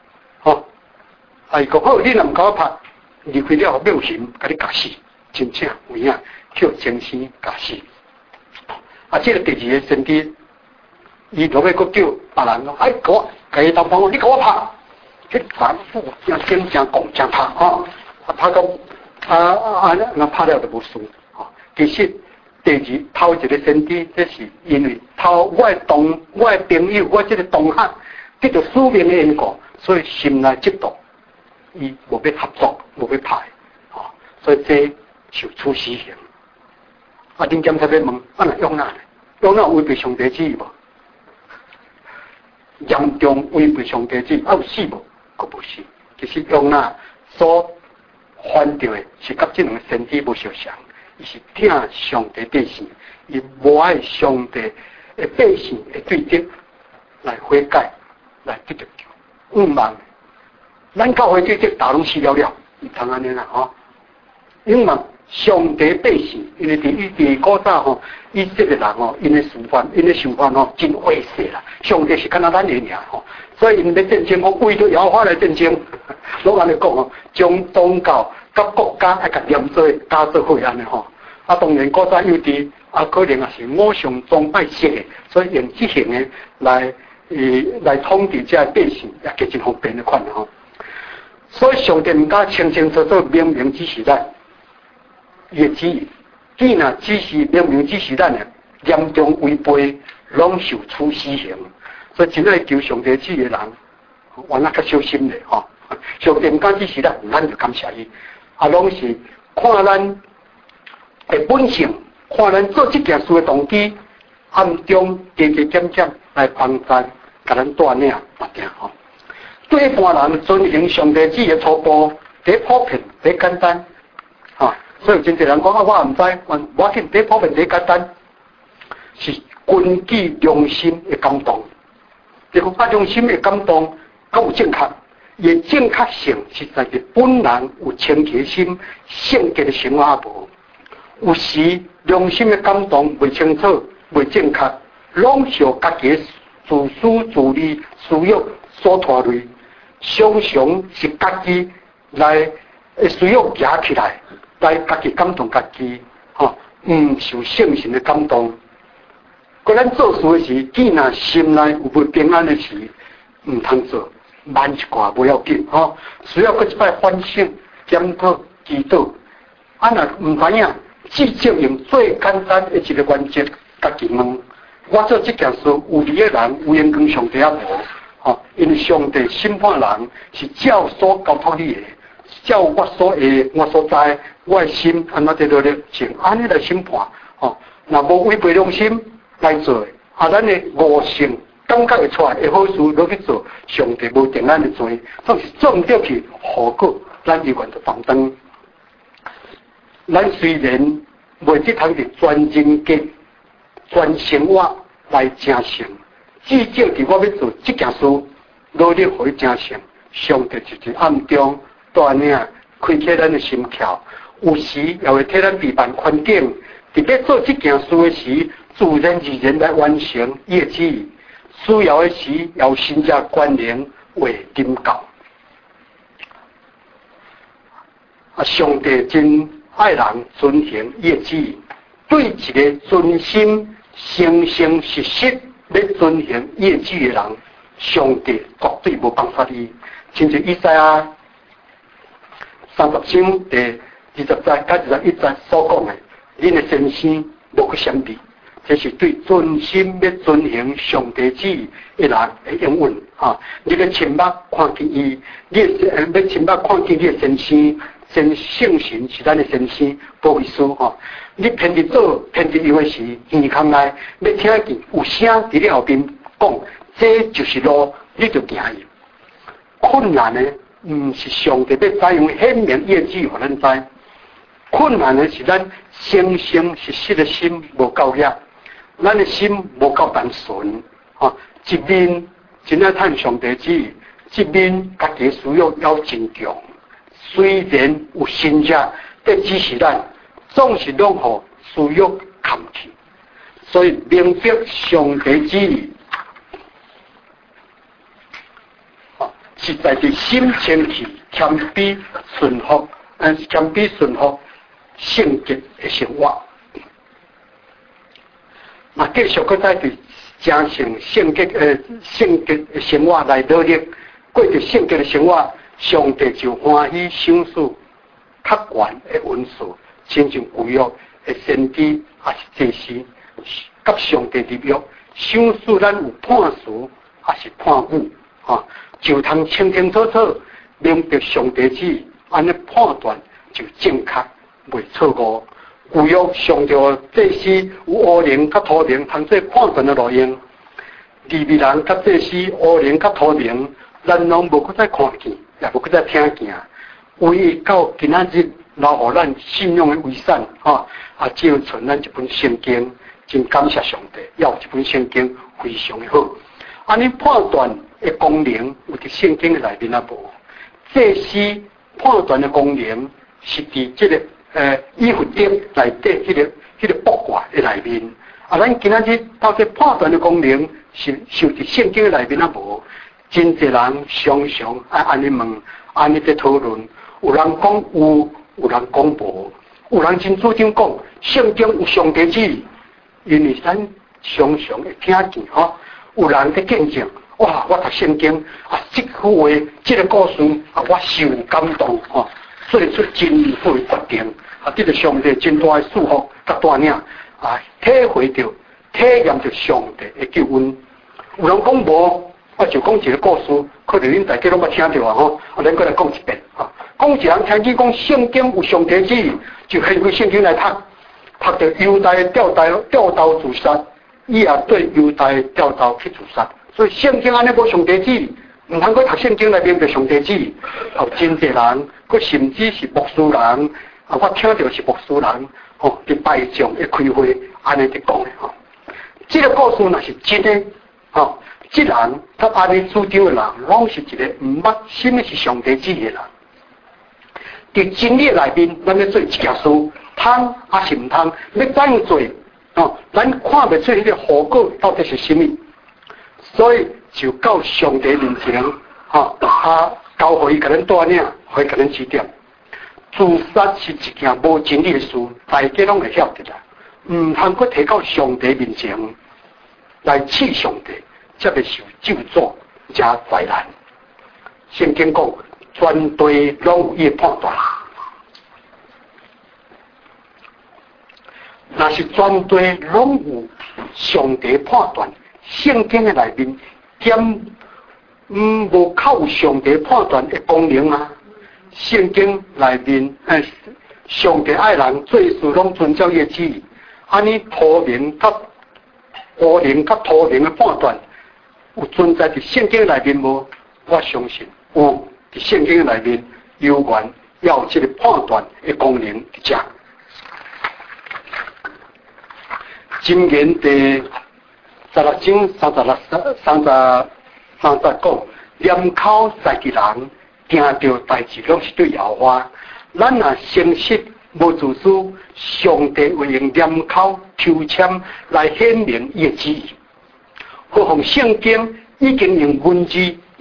伊讲好，你若唔甲我拍，离开了没有刑，甲你夹死，真正有影，叫精神夹死。这个第二个先知，伊落尾佫叫别人讲，甲伊同伴讲，你甲我拍。反复要真正讲真拍拍到那拍了就无事。其实第二头一个先知，这是因为我的朋友，我这个同学得到使命的缘故，所以心内嫉妒，伊无要合作，无要拍，所以这受处死刑。恁检察要问，若用哪违背上帝旨意无？严重违背上帝旨意，有死无？佫无是，其实用所犯到的是甲这两个先知无相像，伊是听上帝百姓，伊无爱上帝的百姓的对敌来悔改，来得到救。毋茫，咱教会对敌打拢死了，毋通安尼啦因为上帝百姓，因为第古早以色列人因的想法真坏势啦。上帝是敢若咱的尔所以因要战争，为着摇花来战争，拢安尼讲将宗教甲国家甲连做加做伙安尼当然古早有啲可能也是偶像崇拜式的，所以用这型的来统治这百姓，也是真方便的款所以上帝唔敢清清楚楚明明指示咱。也指，既然指示明明指示咱的严重违背，拢受处死刑。所以真爱求上帝旨的人，原来较小心的上帝唔敢指示咱就感谢伊。拢是看咱的本性，看咱做这件事的动机，暗中加减来帮咱，甲咱锻炼物件对一般人遵行上帝旨的初步，第普遍，第简单所以真侪人讲我唔知，我见第普遍第简单，是根据良心的感动。这个良心的感动，较有正确，也正确性实在是本人有清洁心、圣洁的生活无。有时良心的感动未清楚、未正确，拢受家己的自私自利、私欲所拖累，常常是家己来私欲夹起来。来家己感动家己，唔受圣神的感动。个咱做事的时，既然心内有不平安的事，唔通做，慢一寡不要紧，需要搁一摆反省、检讨、祈祷。若唔知影，至少用最简单的一个原则，家己问：我做这件事有利的人，有缘跟上帝也无？因为上帝审判人是照所交托你的。照我所会、我所知，我的心安怎得到咧，像安尼来审判。若无违背良心来做，咱的悟性感觉会出来的好事落去做，上帝无定咱的罪，总是做唔到去，后果咱永远就放灯。咱虽然未即通是全人格、全生活来成成，至少伫我要做这件事，努力互伊成成，上帝就是暗中。锻炼开启咱的心窍，有时也会替咱避办环境。伫要做这件事的时，自然而然来完成伊的旨意。需要的时，有新加关联， 为领导。上帝真爱人遵行伊的旨意，对一个专心、诚诚实实要遵行伊的旨意的人，上帝绝对无办法伊。亲像以赛亚30章第20节甲21节所讲的，恁的先生无去相比，这是对专心要遵行上帝旨意的人的应允啊！你个亲目看见伊，你要亲目看见你的先生。真圣神是咱的先生保惠师吼，你偏伫做偏伫有的时，耳孔内要听见有声伫你后边讲，这就是路，你就行去。困难呢，唔是上帝要采用显明业绩互咱知，困难呢是咱诚诚实实的心无够热，咱的心无够单纯吼，一面真爱趁上帝旨意，一面家己需要真强。虽然有新者在指示咱，总是拢互需要扛起。所以明白上帝旨意，是在伫心清气、谦卑顺服，谦卑顺服圣洁的生活。那继续搁在伫加成圣洁的生活来努力，过着圣洁的生活。上帝就欢喜赏赐较悬的恩赐，亲像旧约的先知也是祭司，甲上帝立约，赏赐咱有判词也是判语，就通清清楚楚明白上帝旨意，安尼判断就正确，袂错误。旧约上帝祭司有乌灵甲土灵通做判断的路用，利未人甲祭司乌灵甲土灵，咱拢无搁再看见。也无搁再听见，唯一到今仔日留互咱信用的遗产，只有存咱一本圣经，真感谢上帝，要有一本圣经非常的好。安尼判断的功能有伫圣经的内面啊无？祭司判断的功能是伫这个以弗得内底迄个卜卦的内面。咱今仔日到底判断的功能是受伫圣经的内面啊无？真侪人常常爱安尼问，安尼在讨论。有人讲有，有人讲无。有人真主张讲圣经有上帝旨意，因为咱常常会听见有人在见证，哇！我读圣经这句话，这个故事我受感动做出真好的决定这个上帝真大的祝福甲带领体会到、体验到上帝的救恩。有人讲无。就讲一个故事，可能恁大家拢捌听到咱过来讲一遍讲一人听见讲圣经有上帝旨意，就献开圣经来读，读到犹大吊刀自杀，伊也对犹大吊刀去自杀。所以圣经安尼无上帝旨意，唔通去读圣经来明白上帝旨意。真侪人，佮甚至是牧师人，我听到是牧师人伫拜将的开会安尼伫讲的这个故事若是真的这人他安尼主张的人，拢是一个唔捌什么是上帝旨意的人。在真理内面，咱要做一件事，通还是唔通？要怎样做？咱看不出迄个后果到底是什么，所以就到上帝面前，交互伊甲咱带领，互伊甲咱指点。自杀是一件无真理的事，大家拢会晓得啦。唔通去提到上帝面前来刺上帝。才会受咒诅加灾难。圣经讲，全队拢有伊的判断。若是全队拢有上帝判断，圣经的内面兼无靠上帝判断的功能啊。圣经内面上帝爱人做事拢遵照伊的旨意，安尼土灵甲乌灵甲土灵的判断。有存在伫圣经内面无？我相信有伫圣经内面有关要有这个判断的功能伫遮。箴言第16章30讲，念口在嘅人，听到代志拢是对后话。咱若诚实无自私，上帝会用念口抽签来显明伊的旨意。何况圣经已经用文字已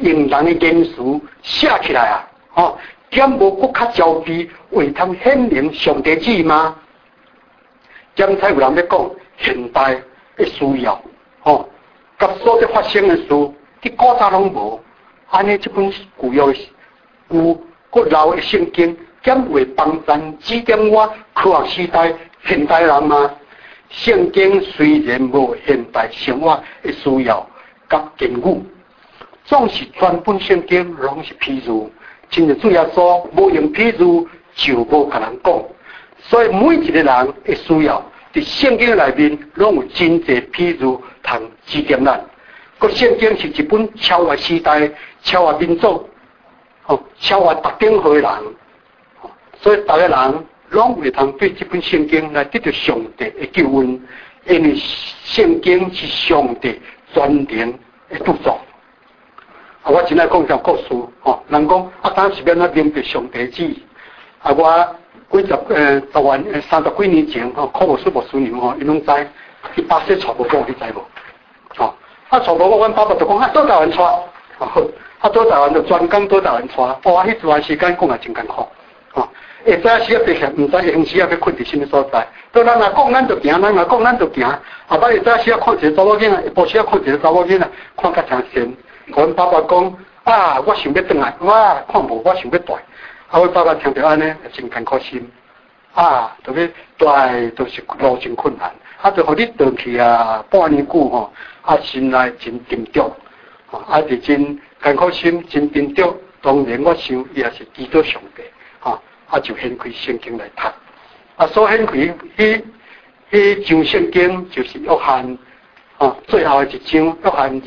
用人的言辞写起来啊，哦，点无搁较焦逼，为通显明上帝旨意吗？检才有人要讲现代的需要，哦，甲所有发生的事，伫古早拢无，安尼这本旧约旧搁老的圣经，检为帮咱指点我科学时代现代人吗？圣经虽然无现代生活的需要甲根据，总是全本圣经拢是譬如，真正主要说无用譬如就无甲人讲，所以每一个人的需要。伫圣经内面，拢有真侪譬如通指点咱。个圣经是一本超越时代、超越民族、超越特定的人，所以每个人拢会通对这本圣经来得到上帝的救恩，因为圣经是上帝全能的著作。我真爱讲一条故事，人讲当时要那明白上帝旨意，我。10万30几年前，考无书无书年，伊拢知，伊巴西娶婆婆，你知无？娶婆婆，阮爸爸就讲，倒台湾娶，倒台湾就专讲倒台湾娶，迄段时间讲也真艰苦，会知时啊白天，毋知下时啊要困伫什么所在，到咱若讲咱就行，咱若讲咱就行，下摆会知时啊看一个查某囡仔，下晡时啊看一个查某囡仔，看甲诚神。阮爸爸讲，我想要转来，我看无，我想要带。阮爸爸听到安尼，真艰苦心，特别带都是路真困难，就互你倒去半年久心内真沉重，就真艰苦心，真沉重。当然我想伊也是祈祷上帝，就掀开圣经来读，所掀开迄章圣经就是约翰，最后的一章，约翰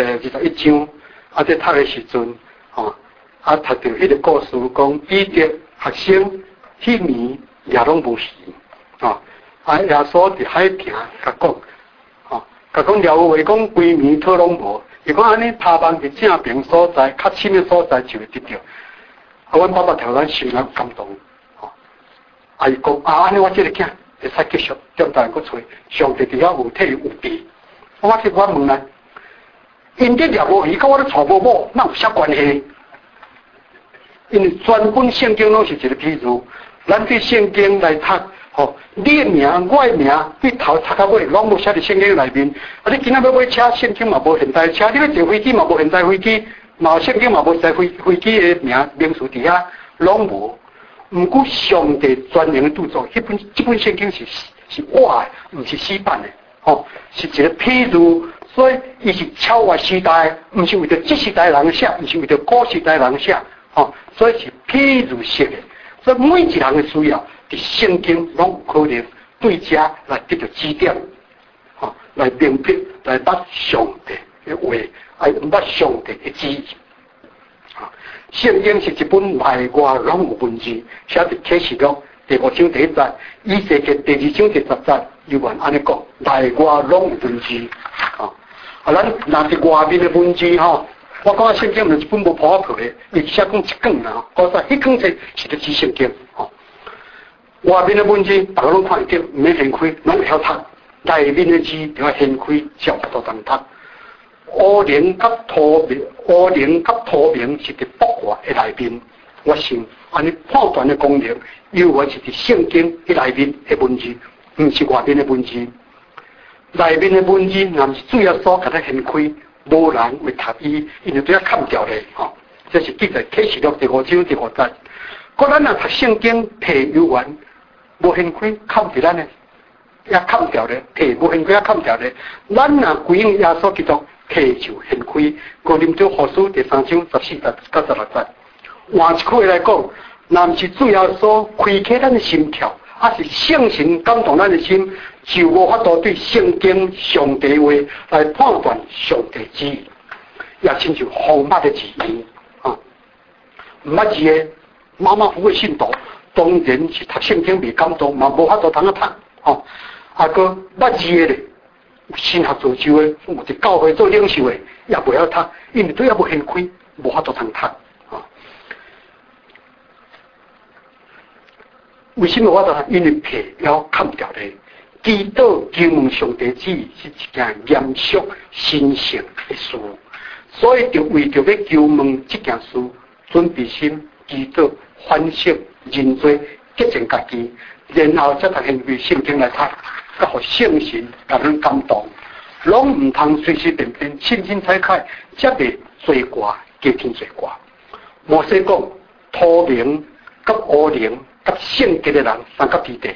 21章，在读的时阵，读到迄个故事，讲彼得学生迄年也拢无事，耶稣伫海边甲讲，甲讲了话讲规暝讨拢无，伊讲安尼拍棒伫正平所在，较深的所在就会得到。阮爸爸听咱心内感动，伊讲安尼我这个囝会使继续长大个找上帝伫遐有体有地。我问啦，因这了无伊甲我咧娶某某，哪有啥关系？因为全本圣经拢是一个譬如，咱对圣经来读，你的名、我的名，对头读到尾，拢无写伫圣经内面。你今仔要买车，圣经嘛无现代车；你要坐飞机嘛无现代飞机，嘛圣经嘛无在飞机的名词底下，拢无。毋过上帝专门的著作，这本圣经是活的，毋是死板的，是一个譬如，所以伊是超越时代，毋是为着这时代人写，毋是为着古时代人写。所以是譬如式的，所以每一人的需要，伫圣经拢有可能对遮来得到指点，来明白，来捌上帝的话，来捌上帝的旨意。圣经是一本内外拢有文字，写伫启示录第5章第1节，以西结第2章第10节，犹原安尼讲，内外拢有文字。咱若是外面的文字我讲圣经就是一本无破破的，伊写讲一卷啦，讲说迄卷册是咧指圣经，外面的文字大家拢看得到，唔免掀开，拢会晓读；内面的字就要掀开，才有法度通读。乌灵甲土明是伫博化的内面，我想安尼判断的功能，犹原是伫圣经迄内面的文字，唔是外面的文字。内面的文字，若是主要所甲它掀开。无人会读伊，因为都要砍掉咧，这是记在启示录第5章第5节。个咱若读圣经，摕犹原无掀开，砍伫咱咧，也砍掉咧，摕无掀开也砍掉咧。咱若归应耶稣基督，摕就掀开。哥林多后书第3章14节到16节。换一句话来讲，若毋是主要所开启咱的心窍，是圣神感动咱的心。就无法度对圣经上帝话来判断上帝旨意，也亲像荒漠的字言毋捌字的马马虎的信徒，当然是读圣经未感动，嘛无法度通读个捌字的咧，新学自修的，或者教会做领袖的，也袂晓读，因为都也无掀开，无法度通读为什么我读？因为皮要砍掉咧。祈祷求问上帝旨意是一件严肃神圣的事， 所以就为着要求问这件事，准备心、祈祷、反省、认罪、洁净家己，然后才读行为圣经来读，甲互圣神甲咱感动，拢唔通随随便便、轻轻彩彩，才袂罪过加添罪过。摩西讲，土灵、甲乌灵、甲圣洁的人三个地地。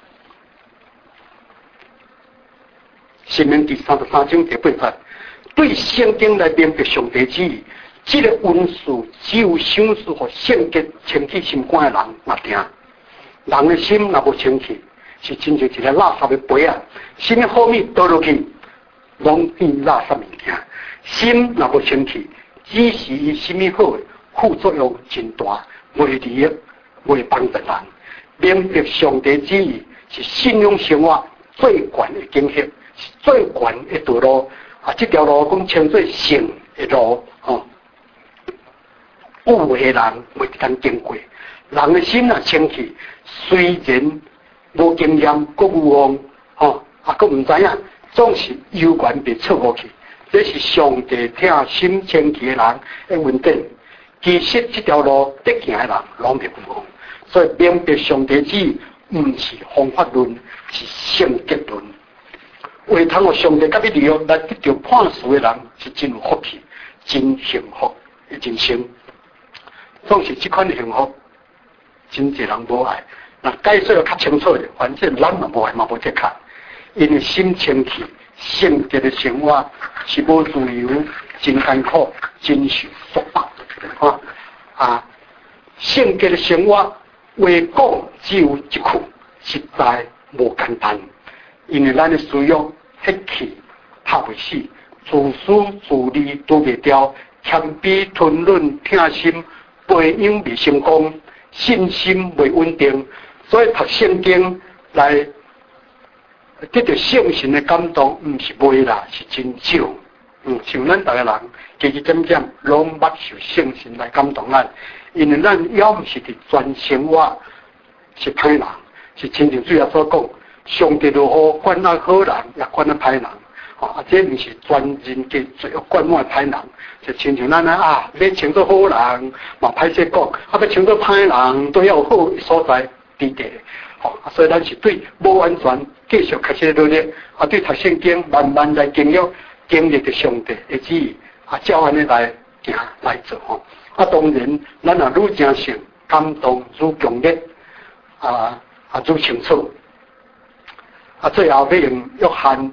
申命记33章第8节，对圣经来明白上帝旨意，这个文字只有想事和圣洁清气心肝的人嘛听。人的心若无清气，是亲像一个垃圾的杯啊，什么好物倒落去，拢变垃圾物件。心若无清气，只是伊什么好的副作用真大，袂利益，袂帮助人。明白上帝旨意是信仰生活最悬的境界。最悬的道路啊！这条路讲称作圣的路哦，有的人袂敢经过。人的心啊清气，虽然无经验，阁有望哦，阁唔知影，总是有缘被错过去。这是上帝听心清气的人的稳定。其实这条路得行的人拢袂有望，所以明白上帝旨意，唔是方法论，是圣洁论。为通互上帝甲你利用来得到判事的人，是真有福气、真幸福的人生。总是这款幸福，真侪人无爱。那解说要较清楚的，反正人嘛无爱嘛无得看，因为心清气、圣洁的生活是无自由、真艰苦、真受束缚。圣洁的生活，话讲只有一句，实在无简单。因为咱的思想迄气拍袂死，自私自利都袂掉，谦卑吞忍疼心，培养未成功，信心未稳定，所以读圣经来得到圣神的感动，唔是袂啦，是真少。像咱大家人，渐渐拢捌受圣神来感动咱，因为咱要唔是伫专生活，是歹人，是亲像主耶稣讲。上帝如何管那好人，也管那歹人。这唔是专人嘅罪恶管我歹人，就亲像咱要请做好人，嘛歹势讲，要请做歹人，都要有好所在伫地。所以咱是对无完全继续开始努力，对读圣经慢慢来经历着上帝的旨意，照安尼来行来做。当然，咱愈真诚感动，愈强烈，愈清楚。最后要用约翰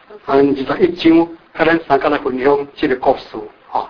21章，甲咱三个来分享这个故事。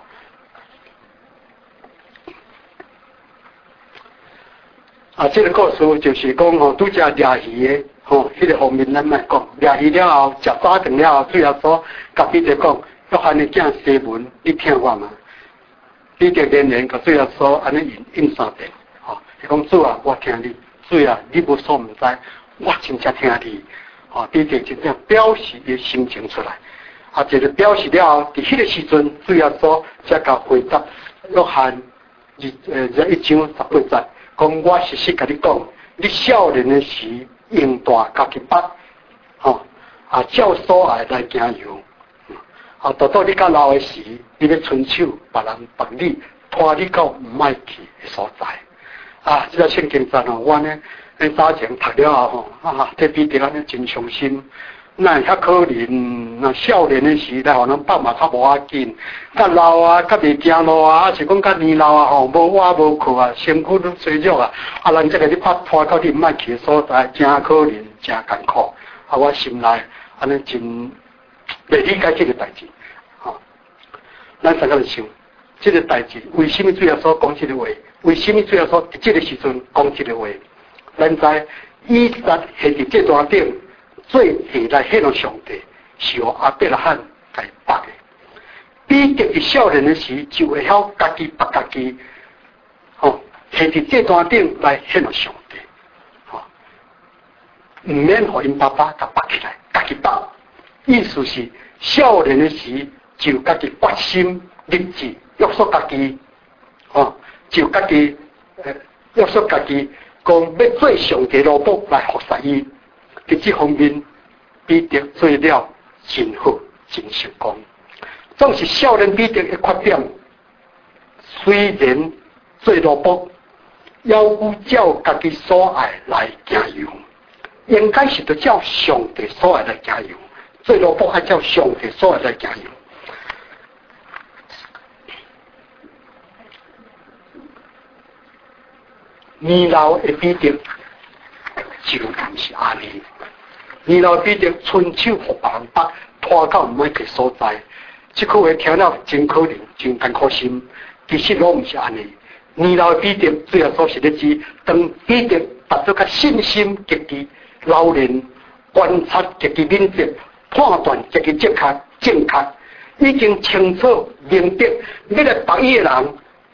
这个故事就是讲拄只掠鱼的，迄个方面咱莫讲。掠鱼了后，食早顿了后，主要说甲彼得讲，约翰的囝西门，你听我嘛。彼得连甲主要说安尼应3遍。伊讲主啊，我听你；主啊，你无所唔知，我真正听你。彼得真正表示伊心情出来，这个表示了后，伫迄个时阵，主要说才甲回答约翰1章18节，讲我实实甲你讲，你少年的时用大家己捌，照所爱来行游，到你较老的时，你要伸手别人帮你拖你到唔爱去的所在，这个圣经赞我呢。早前读了后这彼得安尼真伤心。那遐可怜，那少年的时代，互人放嘛较无要紧。较老较袂行路是讲较年老无活无靠身躯都衰弱人这个你拖到你唔爱去的所在，真可怜，真艰苦。我心内安尼真袂理解这个代志。咱三个人想，这个代志为什么主要所讲这个话？为什么主要所伫这个时阵讲这个话？咱知以撒下伫这段顶，最下来迄个上帝是由亚伯拉罕来拔的。彼得伫少年的时就会晓家己拔家己，下伫这段顶来迄个上帝，唔免互因爸爸甲拔起来，家己拔。意思是少年的时就家己决心立志约束家己，就家己约束家己。讲要做上帝罗卜来服侍伊，伫这方面彼得做了真好，真成功。 总是少年美德的缺点。虽然做萝卜，要有照家己所爱来行游，应该是要照上帝所爱来行游。做萝卜要照上帝所爱来行游。年老的美德就不是安尼。年老美德伸手互别人绑，拖到唔爱去所在。这句话听了真可怜，真艰苦心。其实拢唔是安尼。年老的美德主要所是咧指，当美德达到较信心积极、老练、观察积极敏捷、判断积极正确，已经清楚明白要来帮伊的人，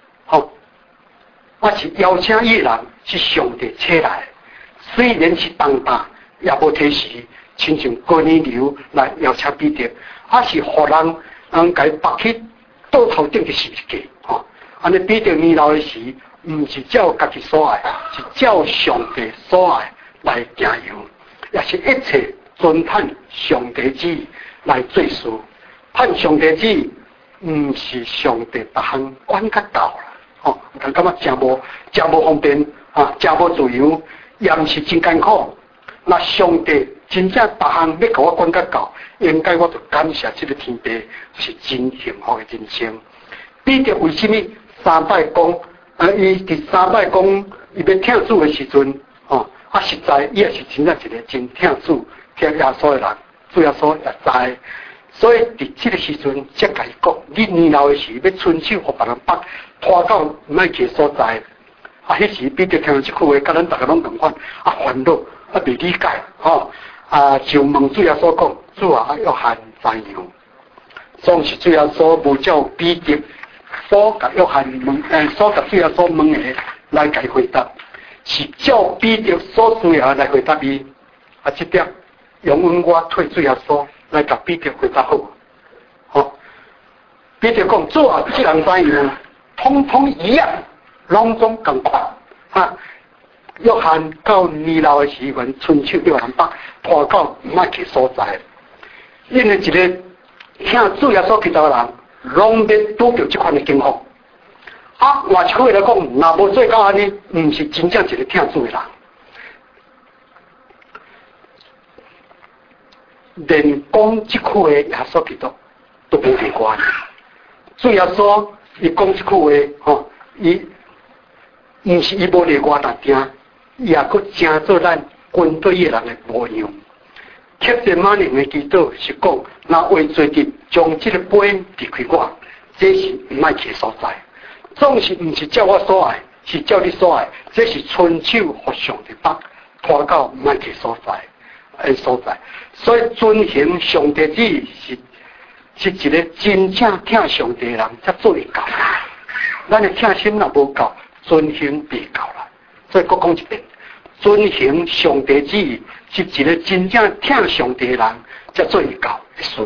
我是邀请伊的人是上帝请来，虽然是当大，也无提示，亲像过年流来邀请美德，是互人甲伊绑去倒头顶的时机。安尼比着年老的时，唔是照家己所爱，是照上帝所爱来行游，也是一切遵盼上帝旨意来做事。盼上帝旨意，唔是上帝逐项管甲到啦。但感觉真无方便真无自由，也唔是真艰苦。那上帝真正逐项要甲我管甲到，应该我就感谢这个天父，是真幸福的人生。比着为什么？三摆讲，伊伫三摆讲，伊要听主的时阵，实在伊也是真正一个真听主、听耶稣的人，主耶稣也知。所以伫这个时阵，才甲伊讲，你年老的时要伸手互别人绑，拖到唔爱去所在。迄时比着听这句话，甲咱大家拢共款，烦恼，未理解，就问主耶稣讲，主啊，约翰怎样？总是主耶稣无照比着。所甲约翰问，所甲主耶稣问的来甲伊回答，是照比着所需要来回答伊。这点用我退主耶稣来甲比着回答好。比着讲，主啊，这人怎样？通通一样，拢总共款。约翰到年老的时阵，伸手约翰绑，拖到唔爱去所在。因为一个听主耶稣去到人。拢要拄到这款的境况。换一句话来讲，若无做到安尼，唔是真正一个听主的人。连讲这句话耶稣基督都无离关。主耶稣伊讲这句话，伊唔是伊无离我但听，也佫正做咱军队的人的模样。克制马宁的祈祷是讲，若为做得将这个杯递开我，这是唔爱去所在。总是唔是照我所爱，是照你所爱，这是伸手互上帝绑，拖到唔爱去所在所在。所以遵行上帝旨意是一个真正听上帝的人才做得到。咱的听心若无够，遵行未够啦。所以，我讲一遍。遵行上帝旨意是一个真正听上帝的人才做得到的事。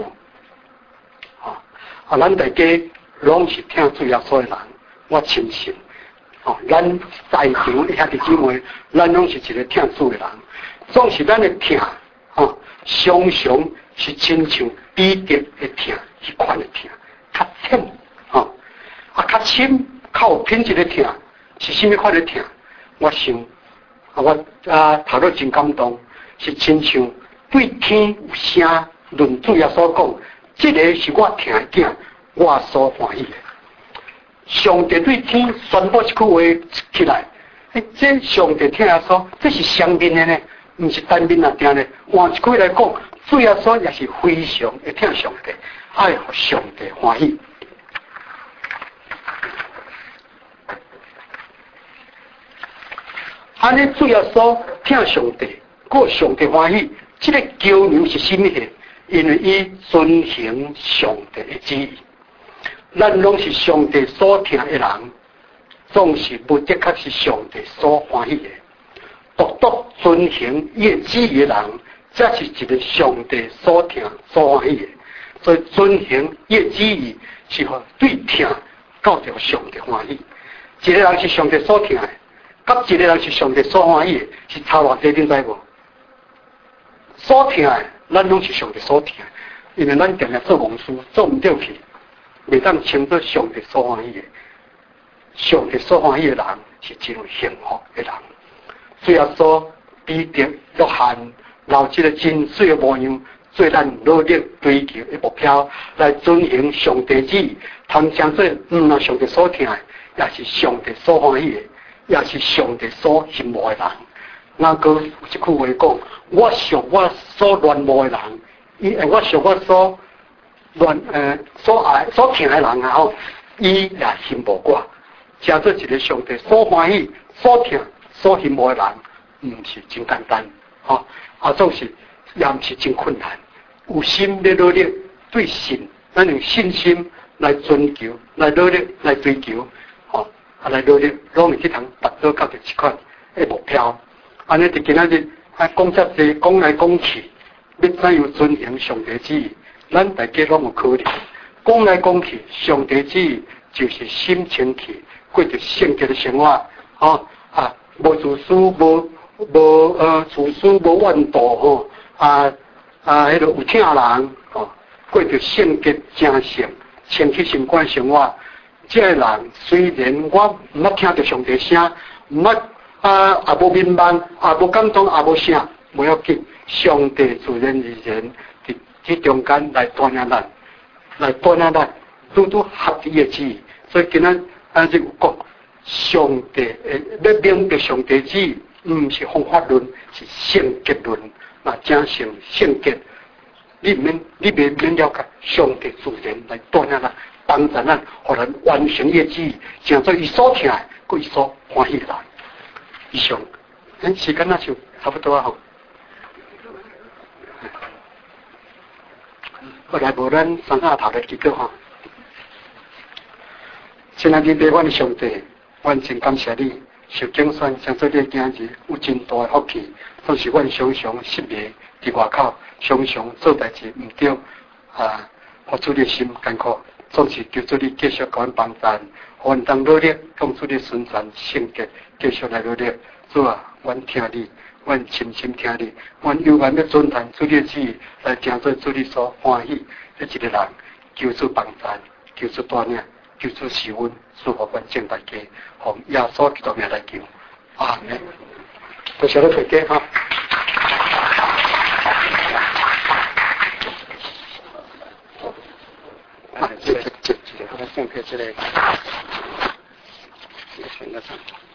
咱大家拢是听主耶稣的人，我深信。咱在场的兄弟姊妹，咱拢是一个听主的人，总是咱的听，常常是亲像彼得的听，迄款的听，较浅，较深，较有品质的听，是甚么款的听？我想。我头都真感动，是亲像对天有声，论主耶稣讲，这个是我听的囝，我所欢喜的。上帝对天宣布一句话起来，这上帝听耶稣，这是双面的呢，不是单面啊听呢。换一句来讲，主耶稣也是非常会听上帝，爱互上帝欢喜。安尼主要说听上帝，过上帝欢喜，这个骄牛是甚么的？因为伊遵行上帝的旨意。咱拢是上帝所听的人，总是不的确是上帝所欢喜的。独遵行伊的旨意的人，才是一个上帝所听所欢喜的。所以遵行伊的旨意，是互对听到着上帝欢喜。一个人是上帝所听的。甲一个人是上帝所欢喜的，是差偌济，你知无？所听的，咱拢是上帝所听的，因为咱定定做公司，做唔对去， 袂当称作上帝所欢喜的。上帝所欢喜的人是真有幸福的人。最后说彼得、约翰留这个真水的模样，做咱努力追求的目标，来遵行上帝旨意，通称做若上帝所听的，也是上帝所欢喜的，也是上帝所羡慕的人。那个有一句话讲，我想我所恋慕的人，我想我所所听的人啊吼，伊也羡慕我。加做一个上帝所欢喜、所听、所羡慕的人，唔是真简单，吼，总是也唔是真困难。有心要努力，对神，咱用信心来追求、来努力、来追求，吼，来努力，拢会去通达到到一款的目标。安尼伫今仔日讲遮济，讲来讲去，要怎样遵行上帝旨意，咱大家拢有考虑。讲来讲去，上帝旨意就是心清气。过着圣洁的生活，无自私，无自私，无怨妒，迄个有疼人，过着圣洁正诚、清气心肝生活。这个人虽然我唔捌听到上帝声，唔捌也无面盲，也无感动，也无啥，无要紧。上帝自然而然伫中间来带领咱，拄拄合伊的旨意。所以今仔。就有讲，上帝要明白上帝旨意，唔是方法论，是圣洁论。那真成圣洁，你免了解上帝自然来带领咱，帮助咱，互咱完成伊旨意，成做伊所听，佮伊所欢喜的人。以上，咱时间那就差不多啊，吼。后来无咱三下头的结果哈。亲爱的弟兄上帝，阮真感谢你，受竞选将做你今日有真大的福气。总是阮常常失迷伫外口，常常做代志唔对，互主你心艰苦。总是求主你继续甲阮帮助，互阮当努力，讲出你宣传圣洁，继续来努力。主啊，阮听你，阮深深听你，阮犹原要遵从主你的旨意，来成做主你所欢喜的一个人。求主帮助，求主带领。求主赐阮，祝福观众大家，奉耶稣基督名来求，阿门。多谢你大家哈。这个，这个，这个，这个，这个，这个，